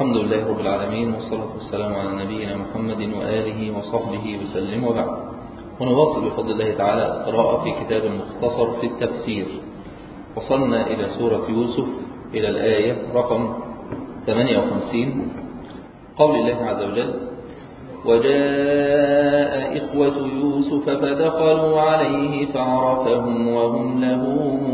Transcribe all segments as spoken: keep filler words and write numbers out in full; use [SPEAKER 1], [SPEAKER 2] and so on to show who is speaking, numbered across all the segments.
[SPEAKER 1] الحمد لله رب العالمين، والصلاة والسلام على نبينا محمد وآله وصحبه وسلم، وبعد. ونواصل بفضل الله تعالى القراءة في كتاب مختصر في التفسير. وصلنا إلى سورة يوسف، إلى الآية رقم ثمانية وخمسين، قول الله عز وجل: وجاء إخوة يوسف فدخلوا عليه فعرفهم وهم له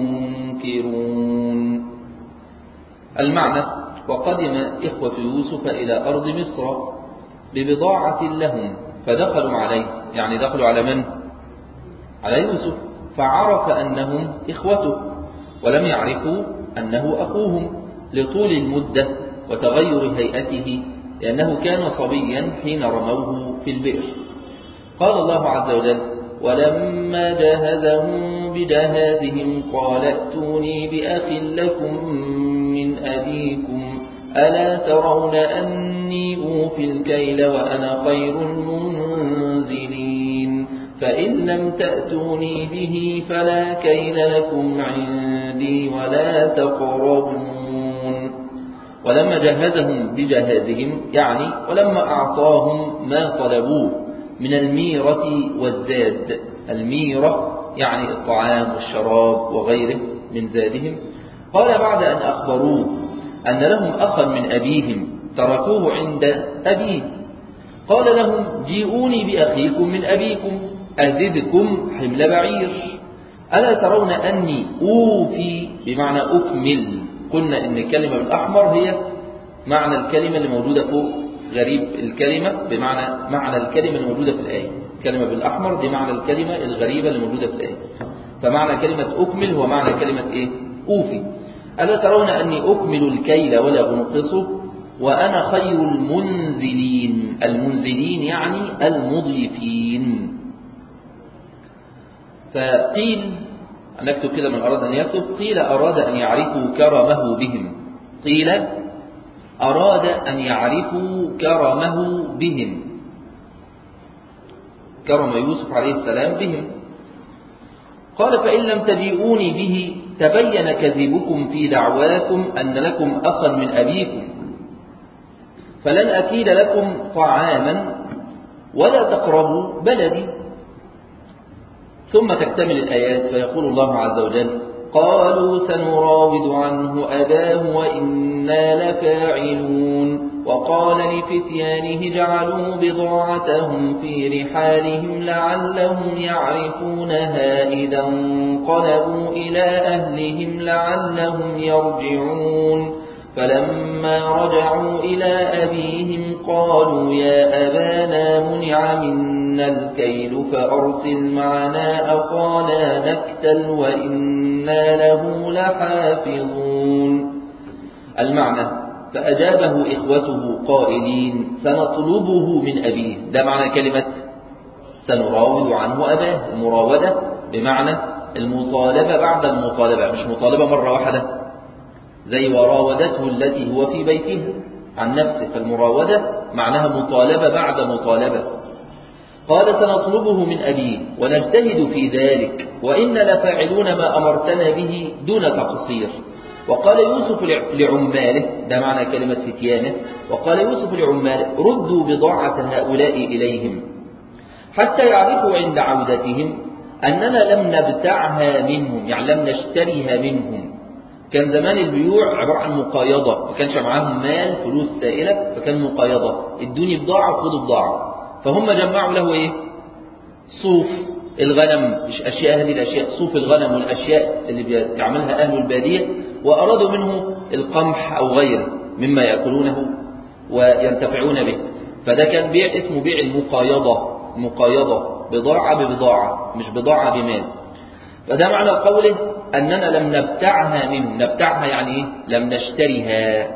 [SPEAKER 1] منكرون. المعنى: وقدم إخوة يوسف إلى أرض مصر ببضاعة لهم فدخلوا عليه، يعني دخلوا على من؟ على يوسف، فعرف أنهم إخوته ولم يعرفوا أنه أخوهم لطول المدة وتغير هيئته، لأنه كان صبيا حين رموه في البئر. قال الله عز وجل: ولما جهزهم بجهازهم قال ائتوني بأخ لكم من أبيكم ألا ترون أني أوفي الكيل وأنا خير المنزلين فإن لم تأتوني به فلا كيل لكم عندي ولا تقربون. ولما جهزهم بجهازهم يعني ولما أعطاهم ما طلبوه من الميرة والزاد. الميرة يعني الطعام والشراب وغيره من زادهم. قال بعد أن أخبروه أن لهم أخا من أبيهم تركوه عند أبيه، قال لهم: جيئوني بأخيكم من أبيكم أزدكم حمل بعير ألا ترون أني أوفي بمعنى أكمل. قلنا إن الكلمة بالأحمر هي معنى الكلمة اللي موجودة فوق غريب الكلمة، بمعنى معنى الكلمة اللي موجودة في الآية. الكلمة بالأحمر دي معنى الكلمة الغريبة اللي موجودة في الآية. فمعنى كلمة أكمل هو معنى كلمة إيه؟ أوفي. ألا ترون أني أكمل الكيل ولا أنقصه وأنا خير المنزلين. المنزلين يعني المضيفين. فقيل، نكتب كده من أراد أن يكتب، قيل أراد أن يعرفوا كرمه بهم. قيل أراد أن يعرفوا كرمه بهم، كرم يوسف عليه السلام بهم. قال: فإن لم تجيئوني به تبين كذبكم في دعواكم أن لكم أخا من أبيكم فلن أكيد لكم طعاما ولا تقربوا بلدي. ثم تكتمل الآيات فيقول الله عز وجل: قالوا سنراود عنه أباه وإنا لفاعلون. وقال لفتيانه اجعلوا بضاعتهم في رحالهم لعلهم يعرفونها إذا انقلبوا إلى أهلهم لعلهم يرجعون. فلما رجعوا إلى أبيهم قالوا يا أبانا منع منا الكيل فأرسل معنا أخانا نكتل وإنا له لحافظون. المعنى: فأجابه إخوته قائلين سنطلبه من أبيه. ده معنى كلمة سنراود عنه أباه. المراودة بمعنى المطالبة بعد المطالبة، مش مطالبة مرة واحدة زي وراودته التي هو في بيتها عن نفسه. فالمراودة معناها مطالبة بعد مطالبة. قال سنطلبه من أبيه ونجتهد في ذلك وإن لفاعلون ما أمرتنا به دون تقصير. وقال يوسف لعماله، ده معنى كلمة فتيانه، وقال يوسف لعماله ردوا بضاعة هؤلاء إليهم حتى يعرفوا عند عودتهم أننا لم نبتعها منهم، يعني لم نشتريها منهم. كان زمان البيوع عبارة عن مقايضة، ما كانش معاهم مال فلوس سائلة، فكان مقايضة، ادوني بضاعة وخدوا بضاعة. فهم جمعوا له ايه؟ صوف الغنم، مش أشياء هذه الأشياء، صوف الغنم والأشياء اللي بيعملها أهل البادية، وأرادوا منه القمح أو غيره مما يأكلونه وينتفعون به. فده كان بيع اسمه بيع المقايضة. مقايضة بضاعة ببضاعة، مش بضاعة بمال. فده معنى قوله أننا لم نبتعها منهم. نبتعها يعني إيه؟ لم نشتريها.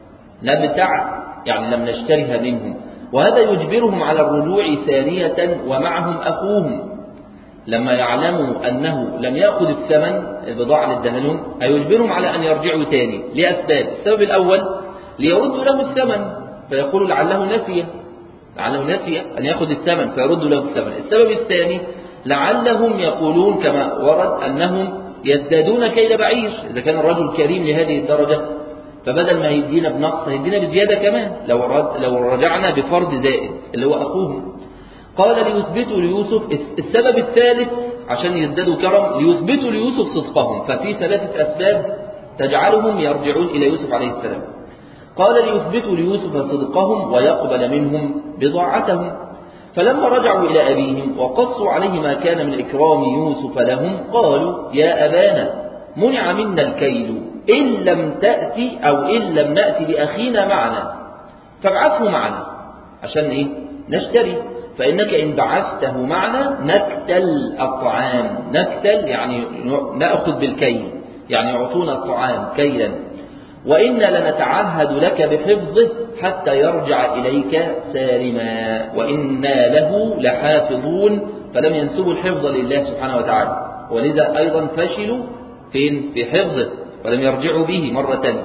[SPEAKER 1] نبتع يعني لم نشتريها منهم. وهذا يجبرهم على الرجوع ثانية ومعهم أخوهم. لما يعلموا أنه لم يأخذ الثمن البضاعة اللي اداها لهم هيجبرهم على أن يرجعوا تاني لأسباب. السبب الأول ليردوا له الثمن، فيقولوا لعله نسي لعله نسي أن يأخذ الثمن فيردوا له الثمن. السبب الثاني لعلهم يقولون كما ورد أنهم يزدادون كيل بعير. إذا كان الرجل كريم لهذه الدرجة فبدل ما هيدينا بنقص هيدينا بزيادة كمان لو لو رجعنا بفرد زائد اللي هو أخوهم. قال ليثبتوا ليوسف السبب الثالث عشان يزدادوا كرم، ليثبتوا ليوسف صدقهم، ففي ثلاثة أسباب تجعلهم يرجعون إلى يوسف عليه السلام. قال ليثبتوا ليوسف صدقهم ويقبل منهم بضاعتهم. فلما رجعوا إلى أبيهم وقصوا عليه ما كان من إكرام يوسف لهم قالوا يا أبانا منع منا الكيل إن لم تأتي أو إن لم نأتي بأخينا معنا فابعثه معنا عشان إيه؟ نشتري، فإنك إن بعثته معنا نكتل الطعام. نكتل يعني نأخذ بالكيل، يعني يعطونا الطعام كيلا، وإنا لنتعهد لك بحفظه حتى يرجع إليك سالما وإنا له لحافظون. فلم ينسبوا الحفظ لله سبحانه وتعالى، ولذا أيضا فشلوا فين؟ في حفظه ولم يرجعوا به مرة تانية.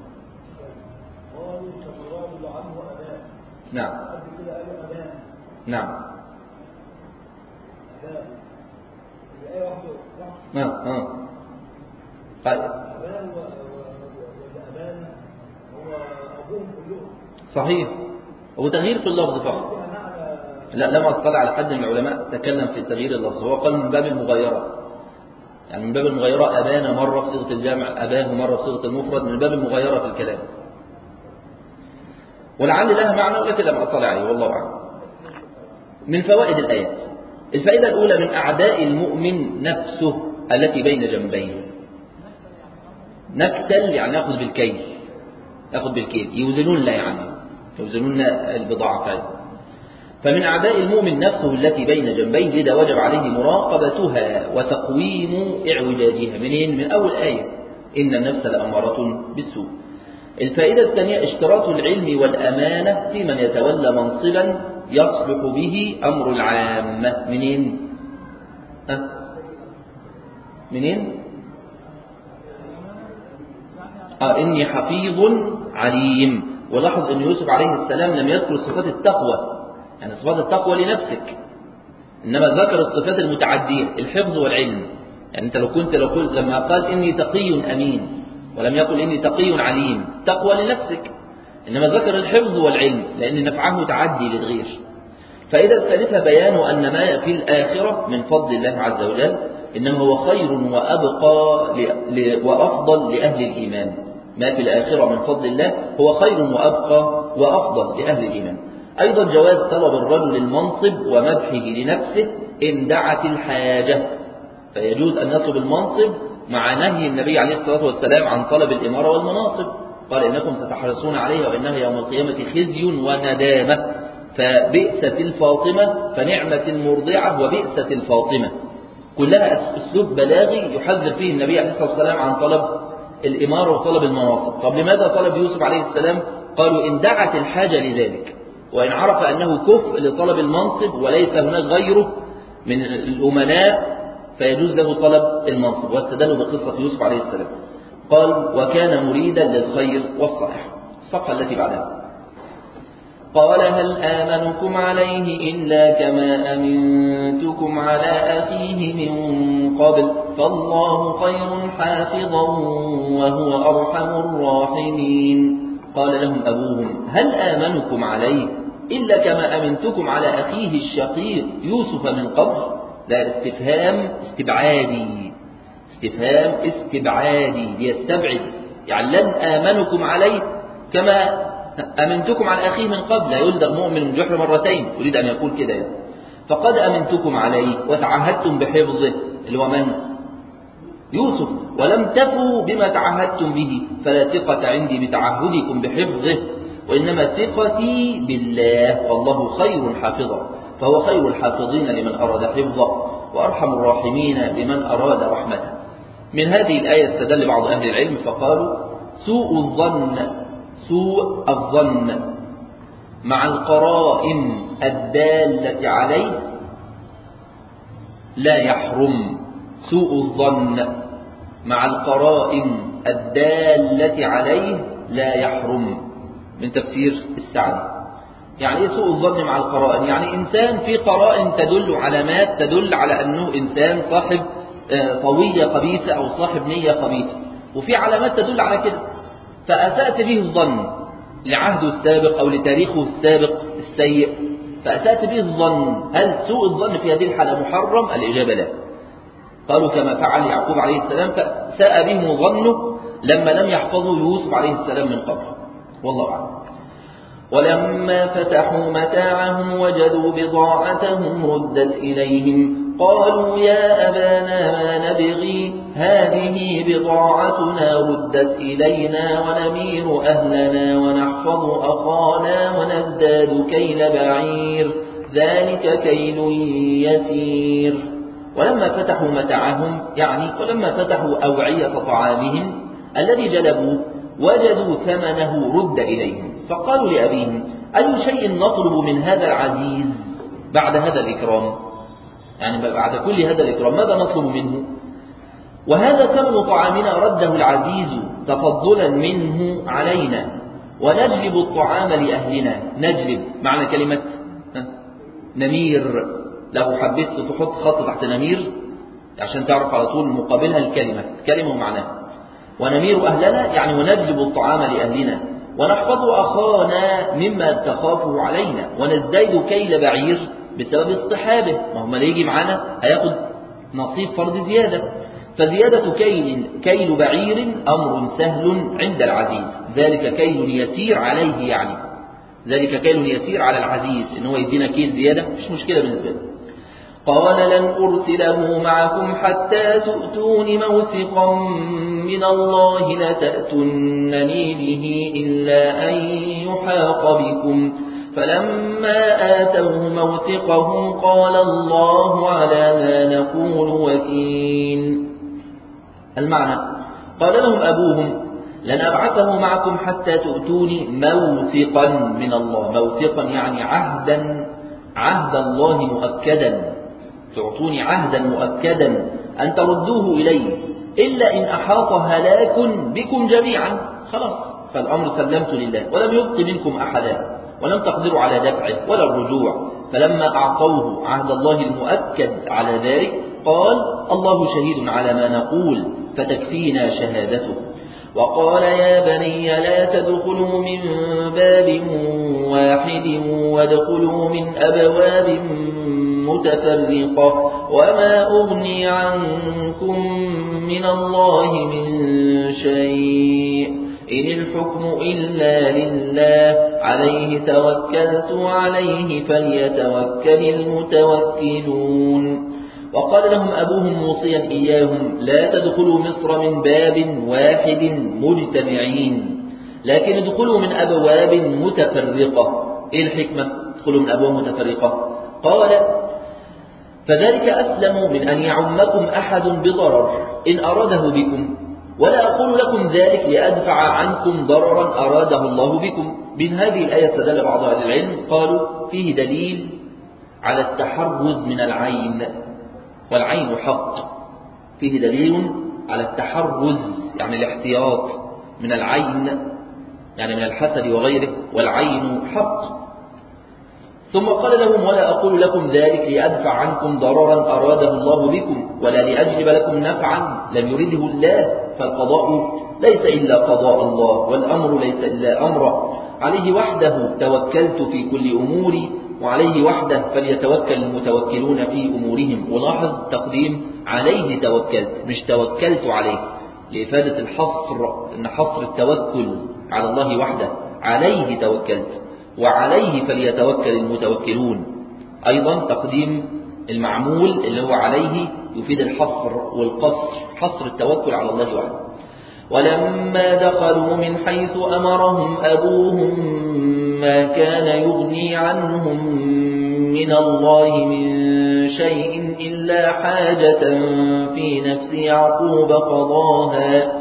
[SPEAKER 1] نعم نعم نعم آه. طيب صحيح، هو تغيير في اللفظ فقط. لا لم أطلع على حد من العلماء تكلم في تغيير اللفظ، هو قال من باب المغايرة، يعني من باب المغايرة أبانا مرة في صيغة الجامع، أباه مرة في صيغة المفرد، من باب المغايرة في الكلام، ولعل لها معنى ولكن لم أطلع عليه والله أعلم. من فوائد الآيات: الفائدة الأولى من أعداء المؤمن نفسه التي بين جنبيه. نكتل يعني نأخذ بالكيل، نأخذ بالكيل يوزنون لا يعني يوزنون البضاعة بتاعتهم. فمن أعداء المؤمن نفسه التي بين جنبيه، لذا وجب عليه مراقبتها وتقويم إعوجاجها. منين؟ من أول آية إن النفس لأمارة بالسوء. الفائدة الثانية اشتراط العلم والأمانة في من يتولى منصبا يصلح به أمر العامة. منين؟ أه؟ منين؟ آه إني حفيظ عليم. ولاحظ أن يوسف عليه السلام لم يذكر صفات التقوى، يعني صفات التقوى لنفسك، إنما ذكر الصفات المتعدية الحفظ والعلم. يعني أنت لو كنت لو قلت لما قال إني تقي أمين ولم يقل إني تقي عليم، تقوى لنفسك، إنما ذكر الحفظ والعلم لأن نفعه تعدي للغير. فإذا الثالثة بيان أن ما في الآخرة من فضل الله عز وجل إنما هو خير وأبقى وأفضل لأهل الإيمان. ما في الآخرة من فضل الله هو خير وأبقى وأفضل لأهل الإيمان. أيضا جواز طلب الرجل المنصب ومدحه لنفسه إن دعت الحاجة، فيجوز أن يطلب المنصب مع نهي النبي عليه الصلاة والسلام عن طلب الإمارة والمناصب، قال إنكم ستحرصون عليها وإنها يوم القيامة خزي وندامة. فبئست الفاطمة فنعمة المرضعة وبئست الفاطمة، كلها أسلوب بلاغي يحذر فيه النبي عليه الصلاة والسلام عن طلب الإمارة وطلب المناصب. طب لماذا طلب يوسف عليه السلام؟ قالوا إن دعت الحاجة لذلك، وإن عرف أنه كفء لطلب المنصب وليس هناك غيره من الأمناء فيجوز له طلب المنصب، واستدلوا بقصة يوسف عليه السلام. قال وكان مريدا للخير والصلاح. الصفحة التي بعدها قال هل آمنكم عليه إلا كما أمنتكم على أخيه من قبل فالله خير حافظا وهو أرحم الراحمين. قال لهم أبوهم هل آمنكم عليه إلا كما أمنتكم على أخيه الشقيق يوسف من قبل. لا استفهام استبعادي، استفهام استبعادي ليستبعد، يعني لن آمنكم عليه كما أمنتكم على أخيه من قبل. لا يلدغ مؤمن من جحر مرتين، يريد أن يقول كده يعني. فقد أمنتكم عليه وتعهدتم بحفظه اللي هو من؟ يوسف، ولم تفوا بما تعهدتم به، فلا ثقة عندي بتعهدكم بحفظه، وإنما ثقتي بالله، فالله خير حافظا، فهو خير الحافظين لمن أراد حفظه وأرحم الراحمين بمن أراد رحمته. من هذه الآية استدل بعض أهل العلم فقالوا سوء الظن سوء الظن مع القرائن الدالة عليه لا يحرم. سوء الظن مع القرائن الدالة عليه لا يحرم، من تفسير السعدي. يعني ايه سوء الظن مع القرائن؟ يعني إنسان في قرائن تدل علامات تدل على أنه إنسان صاحب طوية خبيثة أو صاحب نية خبيثة، وفي علامات تدل على كده، فأسأت به الظن لعهده السابق أو لتاريخه السابق السيء، فأسأت به الظن، هل سوء الظن في هذه الحالة محرم؟ الإجابة لا. قالوا كما فعل يعقوب عليه السلام، فساء بهم ظنه لما لم يحفظوا يوسف عليه السلام من قبل، والله أعلم. ولما فتحوا متاعهم وجدوا بضاعتهم ردت إليهم قالوا يا أبانا ما نبغي هذه بضاعتنا ردت إلينا ونمير أهلنا ونحفظ أخانا ونزداد كيل بعير ذلك كيل يسير. ولما فتحوا متاعهم يعني ولما فتحوا أوعية طعامهم الذي جلبوه وجدوا ثمنه رد إليهم، فقالوا لأبيهم أي شيء نطلب من هذا العزيز بعد هذا الإكرام؟ يعني بعد كل هذا الإكرام ماذا نطلب منه؟ وهذا ثمن طعامنا رده العزيز تفضلا منه علينا، ونجلب الطعام لأهلنا. نجلب معنى كلمة نمير، لو حبيت تحط خط تحت نمير عشان تعرف على طول مقابلها الكلمة، كلمة ومعناها. ونمير أهلنا يعني ونجلب الطعام لأهلنا، ونحفظ أخانا مما تخافه علينا، ونزداد كيل بعير بسبب اصطحابه، ما هم اللي يجي معنا هياخد نصيب فرض زيادة، فزيادة كيل كيل بعير أمر سهل عند العزيز، ذلك كيل يسير عليه، يعني ذلك كيل يسير على العزيز إن هو يدينا كيل زيادة مش مشكلة بالنسبة له. قال لن أرسله معكم حتى تؤتون موثقا من الله لتأتونني به إلا أن يحاط بكم، فلما آتوه موثقهم قال الله على ما نقول وكيل. المعنى قال لهم أبوهم لن أبعثه معكم حتى تؤتوني موثقا من الله، موثقا يعني عهدا عهد الله مؤكدا، تعطوني عهدا مؤكدا أن تردوه إلي، إلا إن أحاط هلاك بكم جميعا، خلاص فالأمر سلمت لله ولم يبق منكم أحدا ولم تقدروا على دفعه ولا الرجوع. فلما أعطوه عهد الله المؤكد على ذلك قال الله شهيد على ما نقول فتكفينا شهادته. وقال يا بني لا تدخلوا من باب واحد وادخلوا من أبواب متفرقة وما أغني عنكم من الله من شيء إن الحكم إلا لله عليه توكلت عليه فليتوكل المتوكلون. وقال لهم أبوهم موصيا إياهم لا تدخلوا مصر من باب واحد مجتمعين لكن ادخلوا من أبواب متفرقة. إيه الحكمة ادخلوا من أبواب متفرقة؟ قال فذلك أسلم من أن يعمكم أحد بضرر إن أراده بكم، ولا أقول لكم ذلك لأدفع عنكم ضررا أراده الله بكم. من هذه الآية استدل بعض أهل العلم قالوا فيه دليل على التحرز من العين، والعين حق، فيه دليل على التحرز يعني الاحتياط من العين يعني من الحسد وغيره، والعين حق. ثم قال لهم ولا أقول لكم ذلك لأدفع عنكم ضررا أراده الله بكم ولا لأجلب لكم نفعا لم يرده الله، فالقضاء ليس إلا قضاء الله والأمر ليس إلا أمره، عليه وحده توكلت في كل أموري وعليه وحده فليتوكل المتوكلون في أمورهم. ولاحظ تقديم عليه توكلت مش توكلت عليه لإفادة الحصر، إن حصر التوكل على الله وحده، عليه توكلت وعليه فليتوكل المتوكلون. أيضا تقديم المعمول اللي هو عليه يفيد الحصر والقصر، حصر التوكل على الله وحده. ولما دخلوا من حيث أمرهم أبوهم ما كان يغني عنهم من الله من شيء إلا حاجة في نفس يعقوب قضاها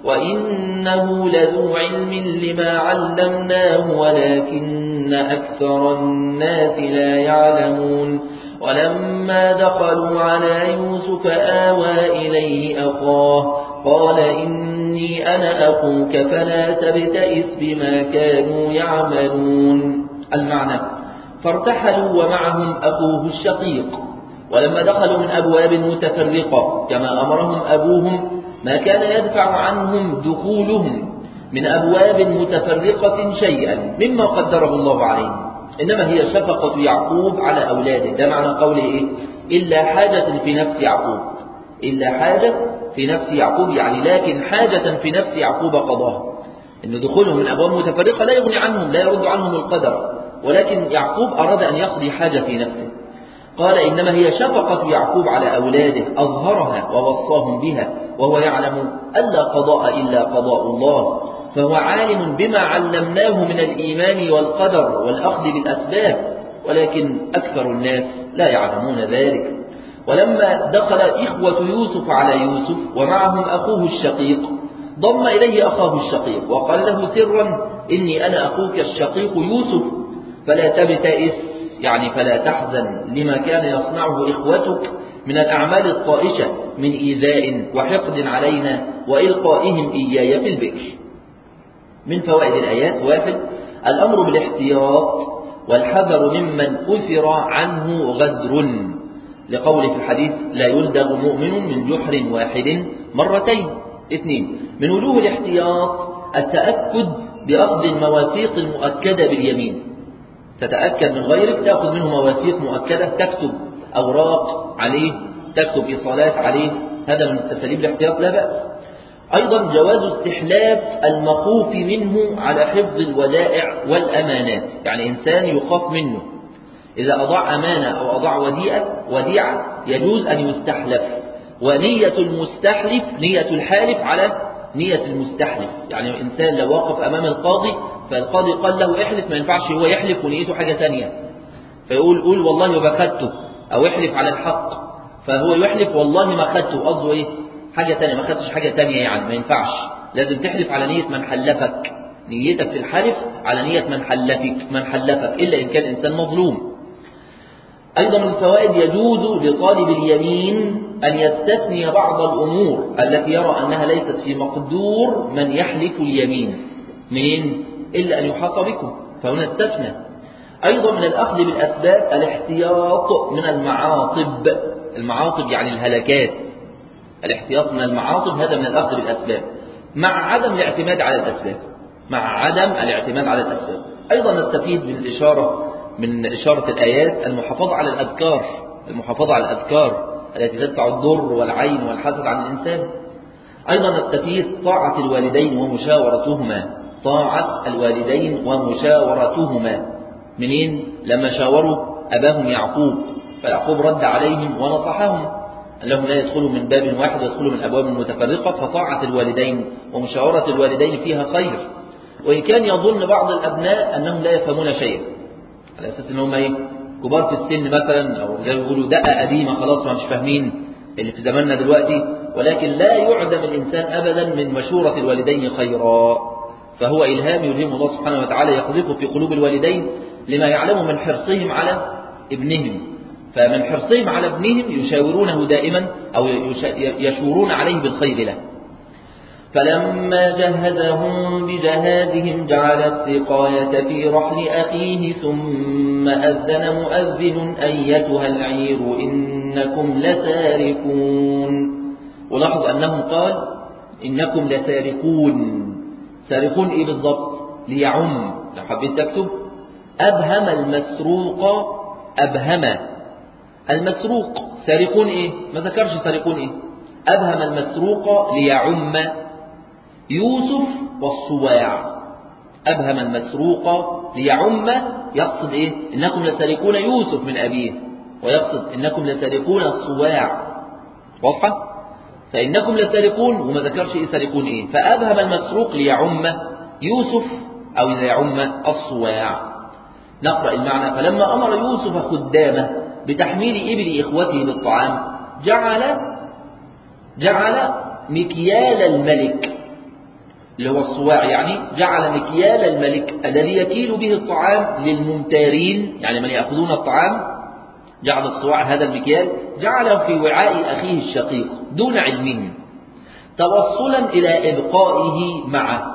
[SPEAKER 1] وإنه لذو علم لما علمناه ولكن أكثر الناس لا يعلمون. ولما دخلوا على يوسف آوى إليه أخاه قال إني أنا أخوك فلا تبتئس بما كانوا يعملون. المعنى فارتحلوا ومعهم أخوه الشقيق. ولما دخلوا من أبواب متفرقة كما أمرهم أبوهم ما كان يدفع عنهم دخولهم من أبواب متفرقة شيئا مما قدره الله عليه، إنما هي شفقة يعقوب على أولاده. ده معنى قوله إيه؟ إلا حاجة في نفس يعقوب، إلا حاجة في نفس يعقوب، يعني لكن حاجة في نفس يعقوب قضاها، إن دخولهم من أبواب متفرقة لا يغني عنهم، لا يرد عنهم القدر، ولكن يعقوب أراد أن يقضي حاجة في نفسه. قال إنما هي شفقة يعقوب على أولاده أظهرها ووصاهم بها، وهو يعلم ألا قضاء إلا قضاء الله، فهو عالم بما علمناه من الإيمان والقدر والأخذ بالأسباب، ولكن أكثر الناس لا يعلمون ذلك. ولما دخل إخوة يوسف على يوسف ومعهم أخوه الشقيق ضم إليه أخاه الشقيق وقال له سرا إني أنا أخوك الشقيق يوسف، فلا تبتئس يعني فلا تحزن لما كان يصنعه إخوتك من الأعمال الطائشة من إيذاء وحقد علينا وإلقائهم إياي في البئر. من فوائد الآيات: واحد، الأمر بالاحتياط والحذر ممن أثر عنه غدر، لقوله في الحديث لا يلدغ مؤمن من جحر واحد مرتين. اثنين، من وجوه الاحتياط التأكد بأخذ المواثيق المؤكدة باليمين، تتأكد من غيرك، تأخذ منه مواثيق مؤكدة، تكتب أوراق عليه، تكتب إيصالات عليه، هذا من أساليب الاحتياط لا بأس. أيضا جواز استحلاف المخوف منه على حفظ الودائع والأمانات، يعني إنسان يخاف منه إذا أضاع أمانة أو أضاع وديعة وديعة يجوز أن يستحلف، ونية المستحلف نية الحالف على نية المستحلف، يعني إنسان لو وقف أمام القاضي فالقاضي قال له احلف، ما ينفعش هو يحلف ونيته حاجة تانية، فيقول قول والله ما خدته، أو يحلف على الحق فهو يحلف والله ما خدته، قصده إيه؟ حاجة تانية، ما خدتش حاجة تانية، يعني ما ينفعش، لازم تحلف على نية من حلفك، نيتك في الحلف على نية من حلفك من حلفك إلا إن كان إنسان مظلوم. أيضا من الفوائد يجوز لطالب اليمين أن يستثني بعض الأمور التي يرى أنها ليست في مقدور من يحلف اليمين، منين؟ إلا أن يحاط بكم، فهنا استثنى. أيضا من الأخذ بالأسباب الاحتياط من المعاصب، المعاصب يعني الهلكات، الاحتياط من المعاصب هذا من الأخذ بالأسباب مع عدم الاعتماد على الأسباب، مع عدم الاعتماد على الأسباب. أيضا نستفيد من الإشارة من إشارة الآيات المحافظة على الأذكار، المحافظة على الأذكار التي تدفع الضر والعين والحسد عن الإنسان. أيضا نستفيد طاعة الوالدين ومشاورتهما، طاعة الوالدين ومشاورتهما، منين؟ لما شاوروا أباهم يعقوب فيعقوب رد عليهم ونصحهم أنهم لا يدخلوا من باب واحد ويدخلوا من أبواب متفرقة، فطاعة الوالدين ومشاورة الوالدين فيها خير، وإن كان يظن بعض الأبناء أنهم لا يفهمون شيئا على أساس أنهم إيه؟ كبار في السن مثلا، أو زي ما بيقولوا دقة قديمة خلاص ما مش فاهمين اللي في زماننا دلوقتي، ولكن لا يعدم الإنسان أبدا من مشورة الوالدين خيرا، فهو إلهام يلهم الله سبحانه وتعالى يقذفه في قلوب الوالدين لما يعلم من حرصهم على ابنهم، فمن حرصهم على ابنهم يشاورونه دائما أو يشورون عليه بالخير له. فلما جهزهم بجهازهم جعل السقاية في رحل أخيه ثم أذن مؤذن أيتها العير إنكم لسارقون. ولاحظ أنهم قال إنكم لسارقون، سارقون إيه بالضبط؟ ليعم، لو حبيت تكتب أبهم المسروق، أبهم المسروق، سارقون إيه؟ ما ذكرش سارقون إيه؟ أبهم المسروق ليعم يوسف والصواع، أبهم المسروق ليعم، يقصد إيه؟ إنكم لسارقون يوسف من أبيه، ويقصد إنكم لسارقون الصواع، واضحة؟ فإنكم لسارقون وما ذكرش إيه سارقون إيه، فأبهم المسروق ليعم يوسف أو ليعم الصواع. نقرأ المعنى: فلما أمر يوسف خدامه بتحميل إبل إخوته بالطعام جعل جعل مكيال الملك اللي هو الصواع، يعني جعل مكيال الملك الذي يكيل به الطعام للممتارين، يعني من يأخذون الطعام، جعل الصواع هذا المكيال جعله في وعاء أخيه الشقيق دون علمهم توصلا إلى إبقائه معه.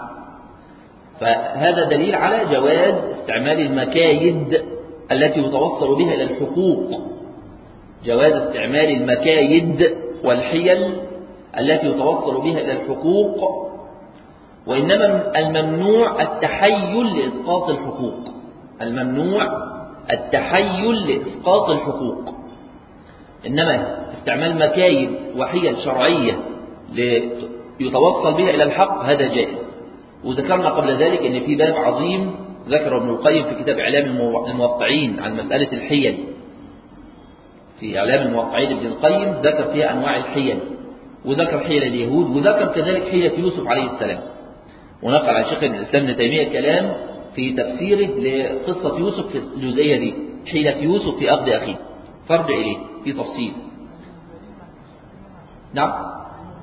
[SPEAKER 1] فهذا دليل على جواز استعمال المكايد التي يتوصل بها إلى الحقوق، جواز استعمال المكايد والحيل التي يتوصل بها إلى الحقوق، وإنما الممنوع التحيل لإسقاط الحقوق، الممنوع التحيل لإسقاط الحقوق. إنما استعمال مكايد وحيل شرعية ليتوصل بها إلى الحق هذا جائز. وذكرنا قبل ذلك أن في باب عظيم ذكر ابن القيم في كتاب إعلام الموقعين عن مسألة الحيل. في إعلام الموقعين ابن القيم ذكر فيها أنواع الحيل، وذكر حيل اليهود، وذكر كذلك حيلة يوسف عليه السلام. ونقل عن شيخ الإسلام ابن تيمية كلام في تفسيره لقصة يوسف في الجزئية دي، حيلة يوسف في أخذ أخيه، فرجع إليه في تفصيل. نعم.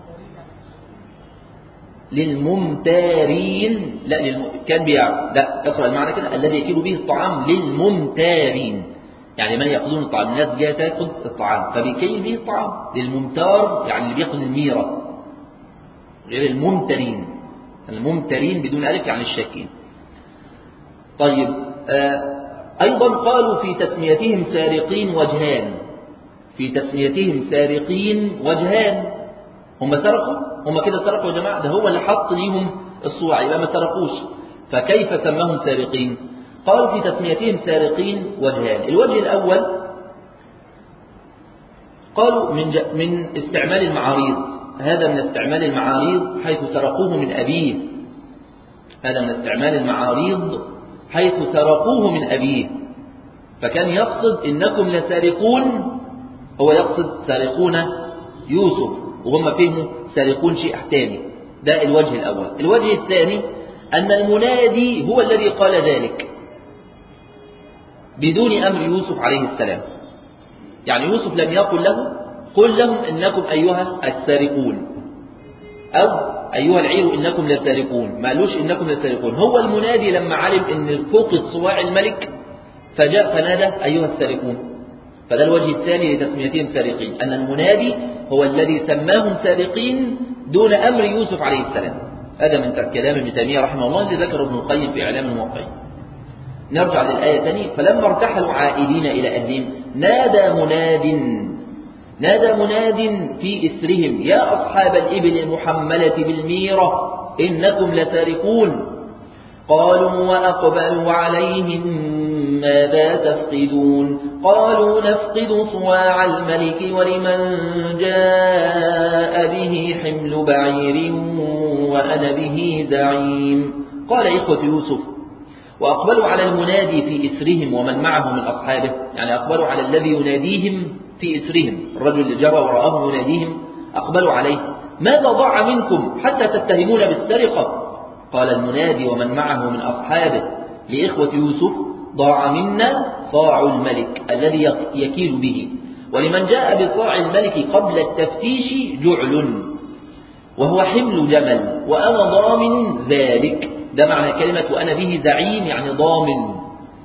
[SPEAKER 1] للممتارين، لا للم... كان بيع، لا اقرأ المعنى كده، الذي يأكل به الطعام للممتارين، يعني من يأخذون الطعام، الناس جاء تأخذ الطعام فبيكيل به الطعام. للممتار يعني اللي بيأخذ الميرة، غير الممترين، الممترين بدون ألف يعني الشاكين. طيب آه أيضا قالوا في تسميتهم سارقين وجهان، في تسميتهم سارقين وجهان، هم سرقوا، هم كده سرقوا يا جماعة، ده هو اللي حط ليهم الصواع يبقى ما سرقوش، فكيف سماهم سارقين؟ قالوا في تسميتهم سارقين وجهان. الوجه الأول قالوا من, من استعمال المعاريض، هذا من استعمال المعاريض حيث سرقوه من أبيه، هذا من استعمال المعاريض حيث سرقوه من أبيه، فكان يقصد إنكم لسارقون، هو يقصد سارقون يوسف، وهم فهموا سارقون شيء ثاني. ده الوجه الأول. الوجه الثاني أن المنادي هو الذي قال ذلك بدون أمر يوسف عليه السلام، يعني يوسف لم يقل له قل لهم إنكم أيها السارقون، أو أيها العير إنكم لسارقون، ما قالوش إنكم لسارقون، هو المنادي لما علم إن فقد صواع الملك فجاء فنادى أيها السارقون. فده الوجه الثاني لتسميتهم سارقين، أن المنادي هو الذي سماهم سارقين دون أمر يوسف عليه السلام. هذا من كلام ابن تيمية رحمه الله اللي ذكر ابن القيم في إعلام الموقعين. نرجع للآية ثانية، فلما ارتحلوا عائدين إلى أهلهم نادى مناد، نادى مناد في إثرهم يا أصحاب الإبل المحملة بالميرة إنكم لسارقون. قالوا وأقبلوا عليهم ماذا تفقدون؟ قالوا نفقد صواع الملك ولمن جاء به حمل بعير وأنا به زعيم. قال إخوة يوسف وأقبلوا على المنادي في إثرهم ومن معه من أصحابه، يعني أقبلوا على الذي يناديهم في إثرهم، الرجل اللي جرى وراءه يناديهم، أقبلوا عليه ماذا ضاع منكم حتى تتهمون بالسرقة؟ قال المنادي ومن معه من أصحابه لإخوة يوسف ضاع منا صاع الملك الذي يكيل به، ولمن جاء بصاع الملك قبل التفتيش جعل وهو حمل جمل وأنا ضامن ذلك. ده معنى كلمة وأنا به زعيم، يعني ضامن.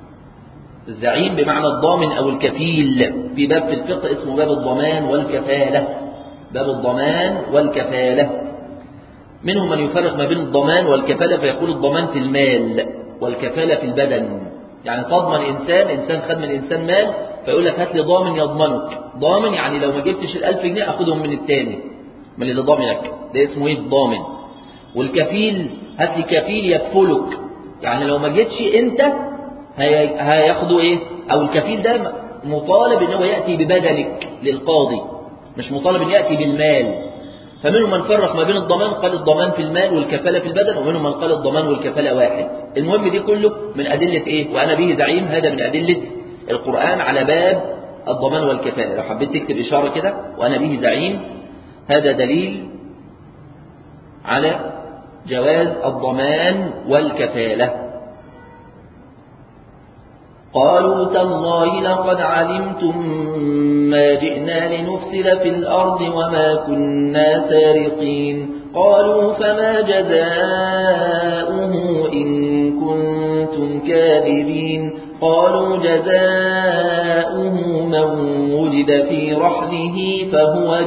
[SPEAKER 1] الزعيم بمعنى الضامن أو الكفيل، في باب في الفقه اسمه باب الضمان والكفالة، باب الضمان والكفالة. منهم من يفرق ما بين الضمان والكفالة فيقول الضمان في المال والكفالة في البدن، يعني تضمن إنسان، إنسان خد من إنسان مال فيقول لك هات لي ضامن يضمنك. ضامن يعني لو ما جبتش الألف جنيه أخذهم من التاني، من اللي ضامنك، ده اسمه إيه؟ الضامن. والكفيل هات لي كفيل يكفلك، يعني لو ما جيتش أنت هياخدوا إيه؟ أو الكفيل ده مطالب إنه يأتي ببدنك للقاضي، مش مطالب إنه يأتي بالمال. فمنهم من فرق ما بين الضمان قال الضمان في المال والكفالة في البدن، ومنهم من قال الضمان والكفالة واحد. المهم دي كله من أدلة إيه؟ وأنا به زعيم، هذا من أدلة القرآن على باب الضمان والكفالة. لو حبيت تكتب إشارة كده وأنا به زعيم، هذا دليل على جواز الضمان والكفالة. قالوا تالله لقد علمتم ما جئنا لنفسد في الأرض وما كنا سارقين. قالوا فما جزاؤه إن كنتم كاذبين. قالوا جزاؤه من وجد في رحله فهو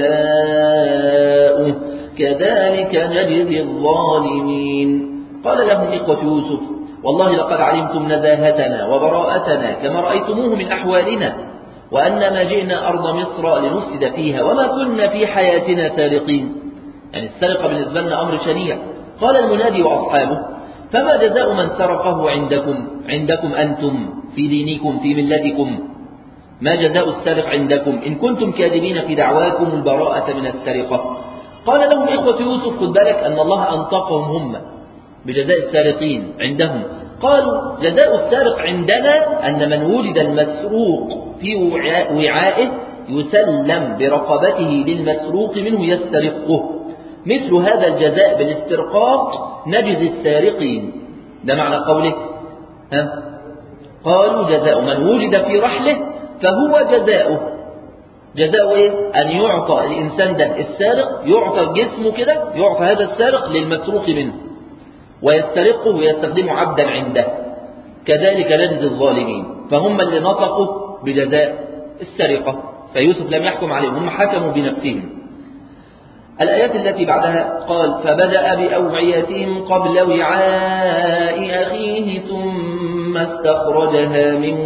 [SPEAKER 1] جزاؤه كذلك نجزي الظالمين. قال لهم إخوة يوسف والله لقد علمتم نزاهتنا وبراءتنا كما رأيتموه من أحوالنا، وأنما جئنا أرض مصر لنفسد فيها وما كنا في حياتنا سارقين. يعني السرقة بالنسبة لنا أمر شنيع، قال المنادي وأصحابه: فما جزاء من سرقه عندكم عندكم أنتم في دينكم في ملتكم؟ ما جزاء السارق عندكم إن كنتم كاذبين في دعواكم البراءة من السرقة؟ قال لهم إخوة يوسف: خد بالك أن الله أنطقهم هم بجزاء السارقين عندهم. قالوا: جزاء السارق عندنا أن من وجد المسروق في وعائه يسلم برقبته للمسروق منه يسترقه، مثل هذا الجزاء بالاسترقاق نجزي السارقين. ده معنى قوله. ها؟ قالوا: جزاء من وجد في رحله فهو جزاؤه. جزاؤه إيه؟ أن يعطى الإنسان ده السارق، يعطى جسمه كده، يعطى هذا السارق للمسروق منه ويسترقه ويستخدمه عبدا عنده. كذلك نجزي الظالمين. فهم اللي نطقوا بجزاء السرقة، فيوسف لم يحكم عليهم، هم حكموا بنفسهم. الآيات التي بعدها قال: فبدأ بأوعيتهم قبل وعاء أخيه ثم استخرجها من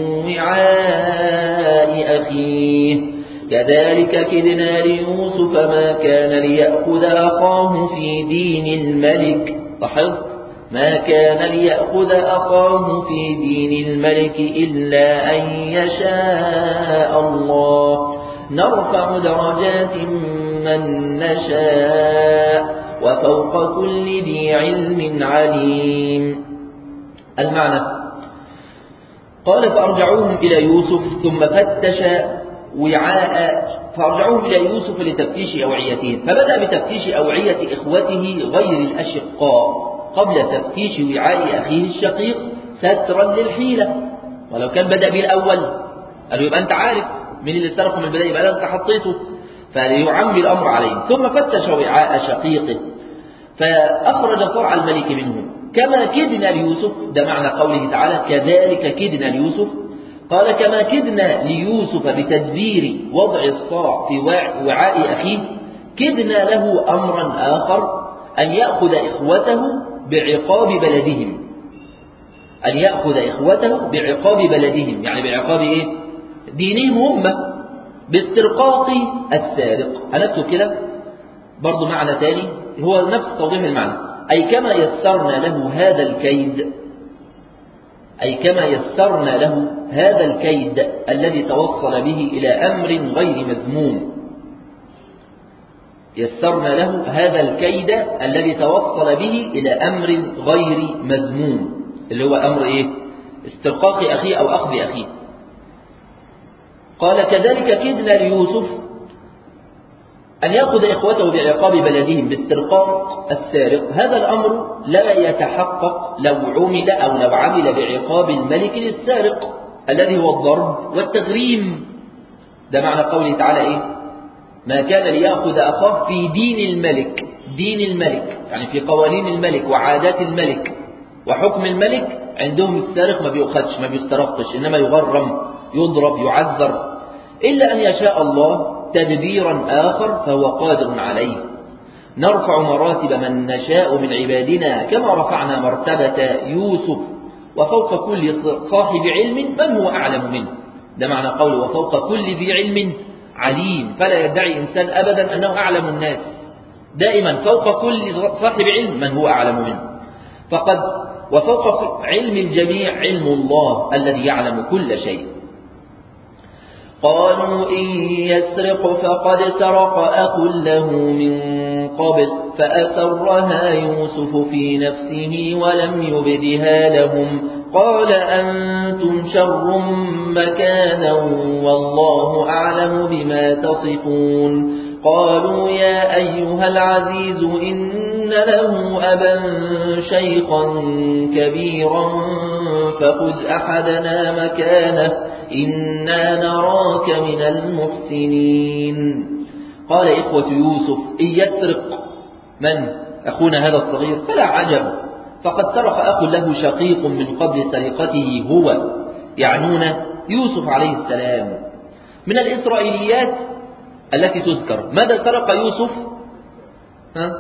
[SPEAKER 1] وعاء أخيه كذلك كدنا ليوسف ما كان ليأخذ أخاه في دين الملك. لاحظت: ما كان ليأخذ أخاه في دين الملك إلا أن يشاء الله نرفع درجات من نشاء وفوق كل ذي علم عليم. المعنى: قال: فأرجعوهم إلى يوسف ثم فتش وعاء فأرجعوهم إلى يوسف لتفتيش أوعيتهم، فبدأ بتفتيش أوعية إخوته غير الأشقاء قبل تفتيش وعاء أخيه الشقيق سترا للحيلة. ولو كان بدأ به الأول قالوا: يبقى أنت عارف من اللي سرقه من البداية، يبقى أنت حطيته، فليعمي الأمر عليه. ثم فتش وعاء شقيقه فأخرج صرع الملك منه كما كدنا ليوسف. ده معنى قوله تعالى: كذلك كدنا ليوسف. قال: كما كدنا ليوسف بتدبير وضع الصرع في وعاء أخيه، كدنا له أمرا آخر أن يأخذ إخوته بعقاب بلدهم. أن يأخذ إخوته بعقاب بلدهم، يعني بعقاب إيه؟ دينهم هم، باسترقاق السارق. هنكتب كده برضو معنى تاني هو نفس توضيح المعنى: أي كما يسرنا له هذا الكيد أي كما يسرنا له هذا الكيد الذي توصل به إلى أمر غير مذموم. يسرنا له هذا الكيد الذي توصل به إلى أمر غير مذموم، اللي هو أمر إيه؟ استرقاق أخيه أو أخذ أخيه. قال: كذلك كدنا ليوسف أن يأخذ إخوته بعقاب بلدهم باسترقاق السارق. هذا الأمر لا يتحقق لو عمل أو لو عمل بعقاب الملك للسارق الذي هو الضرب والتغريم. ده معنى قوله تعالى إيه؟ ما كان ليأخذ أخاه في دين الملك. دين الملك يعني في قوانين الملك وعادات الملك وحكم الملك. عندهم السارق ما بيأخذش ما بيسترقش، إنما يغرم يضرب يعذر، إلا أن يشاء الله تدبيرا آخر فهو قادر عليه. نرفع مراتب من نشاء من عبادنا كما رفعنا مرتبة يوسف وفوق كل صاحب علم من هو أعلم منه. ده معنى قوله وفوق كل ذي علم عليم. فلا يدعي إنسان أبدا أنه أعلم الناس، دائما فوق كل صاحب علم من هو أعلم منه. فقد وفوق علم الجميع علم الله الذي يعلم كل شيء. قالوا إن يسرق فقد سرق أخ له من قبل فأسرها يوسف في نفسه ولم يبدها لهم قال أنتم شر مكانا والله أعلم بما تصفون. قالوا يا أيها العزيز إن له أبا شيخا كبيرا فخذ أحدنا مكانه إنا نراك من المحسنين. قال إخوة يوسف إن يسرق من أخونا هذا الصغير فلا عجب، فقد سرق أخ له شقيق من قبل سرقته هو، يعنون يوسف عليه السلام. من الإسرائيليات التي تذكر ماذا سرق يوسف؟ ها؟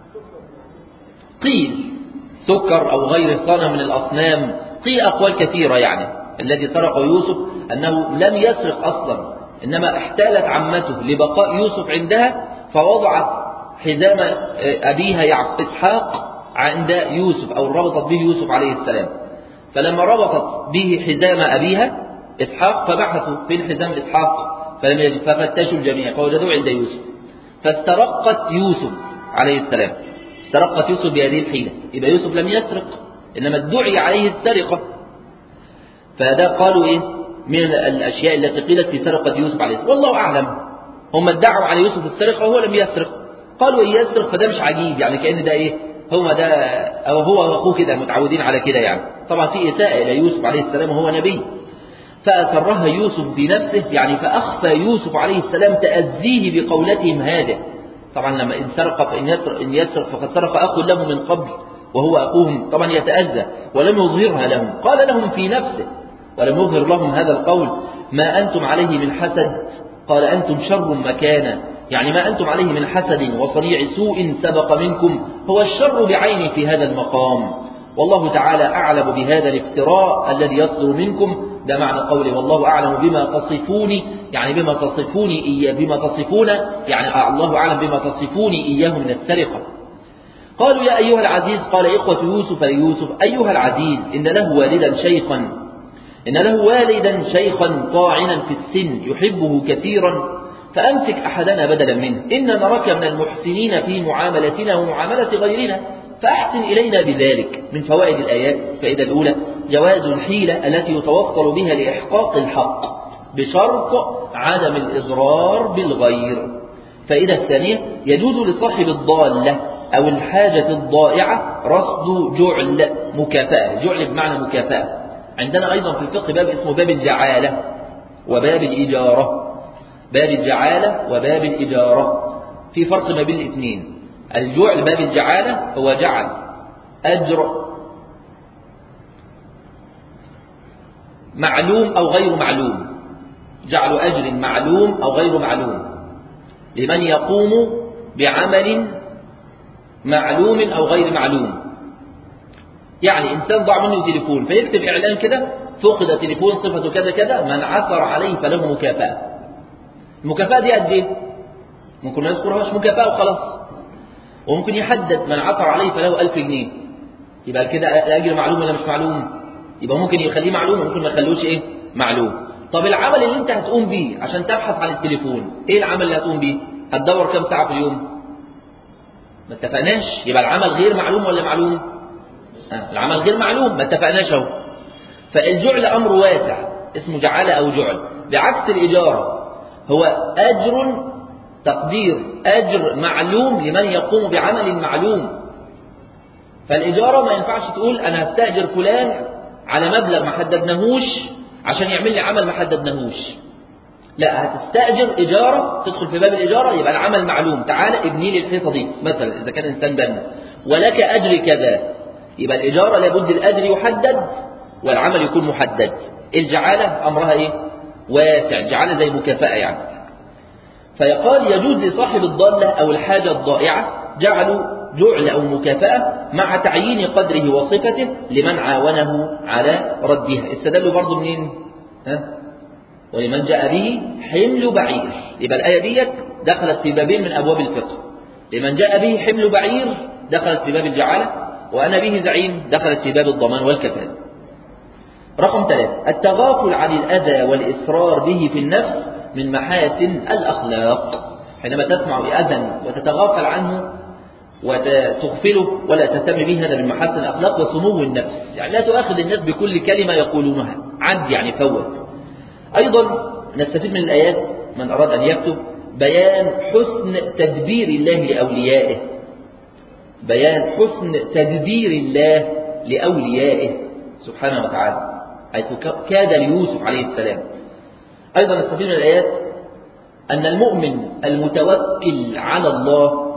[SPEAKER 1] قيل سكر أو غير صنم من الأصنام، قيل أقوال كثيرة. يعني الذي سرق يوسف أنه لم يسرق أصلا، إنما احتالت عمته لبقاء يوسف عندها فوضعت حزام أبيها إسحاق عند يوسف أو ربطت به يوسف عليه السلام. فلما ربطت به حزام أبيها إسحاق فبحثوا فين حزام إسحاق فلم يجد، ففتشوا الجميع فوجدوه عند يوسف، فاسترقت يوسف عليه السلام، استرقت يوسف بهذه الحيلة. يبقى يوسف لم يسرق إنما ادعي عليه السرقة. فهذا قالوا إيه من الأشياء التي قيلت في سرقة يوسف عليه السلام، والله أعلم. هم ادعوا على يوسف السرقة وهو لم يسرق، قالوا إن يسرق فده مش عجيب، يعني كأن ده إيه هو ده أو هو وأخوه كده متعودين على كده يعني. طبعا في إساءة إلى يوسف عليه السلام وهو نبي. فأسرها يوسف في نفسه، يعني فأخفى يوسف عليه السلام تأذيه بقولتهم هذا. طبعا لما إن سرق فإن يسرق, إن يسرق فقد سرق أخ له من قبل وهو أخوهم، طبعا يتأذى ولم يظهرها لهم. قال لهم في نفسه ولم يظهر لهم هذا القول: ما أنتم عليه من حسد، قال أنتم شر مكانا، يعني ما أنتم عليه من حسد وصنيع سوء سبق منكم هو الشر بعينه في هذا المقام، والله تعالى أعلم بهذا الافتراء الذي يصدر منكم. ده معنى قوله والله أعلم بما تصفوني، يعني بما تصفوني إياه، بما تصفون يعني الله أعلم بما تصفوني إياه من السرقة. قالوا يا أيها العزيز، قال إخوة يوسف ليوسف: أيها العزيز إن له والدا شيخا إن له والدا شيخا طاعنا في السن يحبه كثيرا، فأمسك أحدنا بدلا منه، إن نراك من المحسنين في معاملتنا ومعاملة غيرنا، فأحسن إلينا بذلك. من فوائد الآيات: الفائدة الأولى جواز الحيلة التي يتوصل بها لإحقاق الحق بشرط عدم الإضرار بالغير. الفائدة الثانية: يجوز لصاحب الضالة أو الحاجة الضائعة رصد جعل مكافأة، جعل بمعنى مكافأة. عندنا أيضا في الفقه باب اسمه باب الجعالة وباب الإجارة. باب الجعالة وباب الإجارة في فرق ما بين الاثنين. الجعل باب الجعالة هو جعل أجر معلوم أو غير معلوم، جعل أجر معلوم أو غير معلوم لمن يقوم بعمل معلوم أو غير معلوم. يعني إنسان ضاع منه تليفون فيكتب إعلان كده: فقد تليفون صفته كذا كذا، من عثر عليه فله مكافأة. المكافأة دي قد إيه؟ ممكن ما يذكرهاش مكافأة وخلاص، وممكن يحدد من عثر عليه فله ألف جنيه. يبقى كده الأجر معلوم ولا مش معلوم؟ يبقى ممكن يخليه معلوم وممكن ما يخلوش إيه معلوم. طب العمل اللي أنت هتقوم بيه عشان تبحث عن التليفون، إيه العمل اللي هتقوم بيه؟ هتدور كم ساعة في اليوم؟ ما اتفقناش. يبقى العمل غير معلوم ولا معلوم؟ آه. العمل غير معلوم، ما اتفقناش اهو. فالجعل أمر واسع اسمه جعالة أو جعل، بعكس الإجارة هو أجر تقدير أجر معلوم لمن يقوم بعمل معلوم. فالإجارة ما ينفعش تقول أنا هستأجر فلان على مبلغ ما حددناهوش عشان يعمل لي عمل ما حددناهوش، لا، هتستأجر إجارة، تدخل في باب الإجارة يبقى العمل معلوم. تعال ابني لي الحيطة دي مثلا إذا كان إنسان بنا ولك أجر كذا، يبقى الإجارة لابد الأجر يحدد والعمل يكون محدد. الجعالة أمرها إيه؟ واسع، الجعالة زي مكافأة يعني. فيقال يجوز لصاحب الضالة أو الحاجة الضائعة جعل جعل أو مكافأة مع تعيين قدره وصفته لمن عاونه على ردها. استدلوا برضو منين؟ ها؟ ولمن جاء به حمل بعير. يبقى الآية ديت دخلت في بابين من أبواب الفقه. لمن جاء به حمل بعير دخلت في باب الجعالة، وأنا به زعيم دخلت في باب الضمان والكفالة. رقم ثلاثة: التغافل عن الأذى والإصرار به في النفس من محاسن الأخلاق. حينما تسمع أذى وتتغافل عنه وتغفله ولا تهتم به، هذا من محاسن الأخلاق وسمو النفس. يعني لا تؤاخذ الناس بكل كلمة يقولونها، عد يعني فوت. أيضا نستفيد من الآيات من أراد أن يكتب بيان حسن تدبير الله لأوليائه، بيان حسن تدبير الله لأوليائه سبحانه وتعالى، حيث كاد ليوسف عليه السلام. أيضا نستفيد من الآيات أن المؤمن المتوكل على الله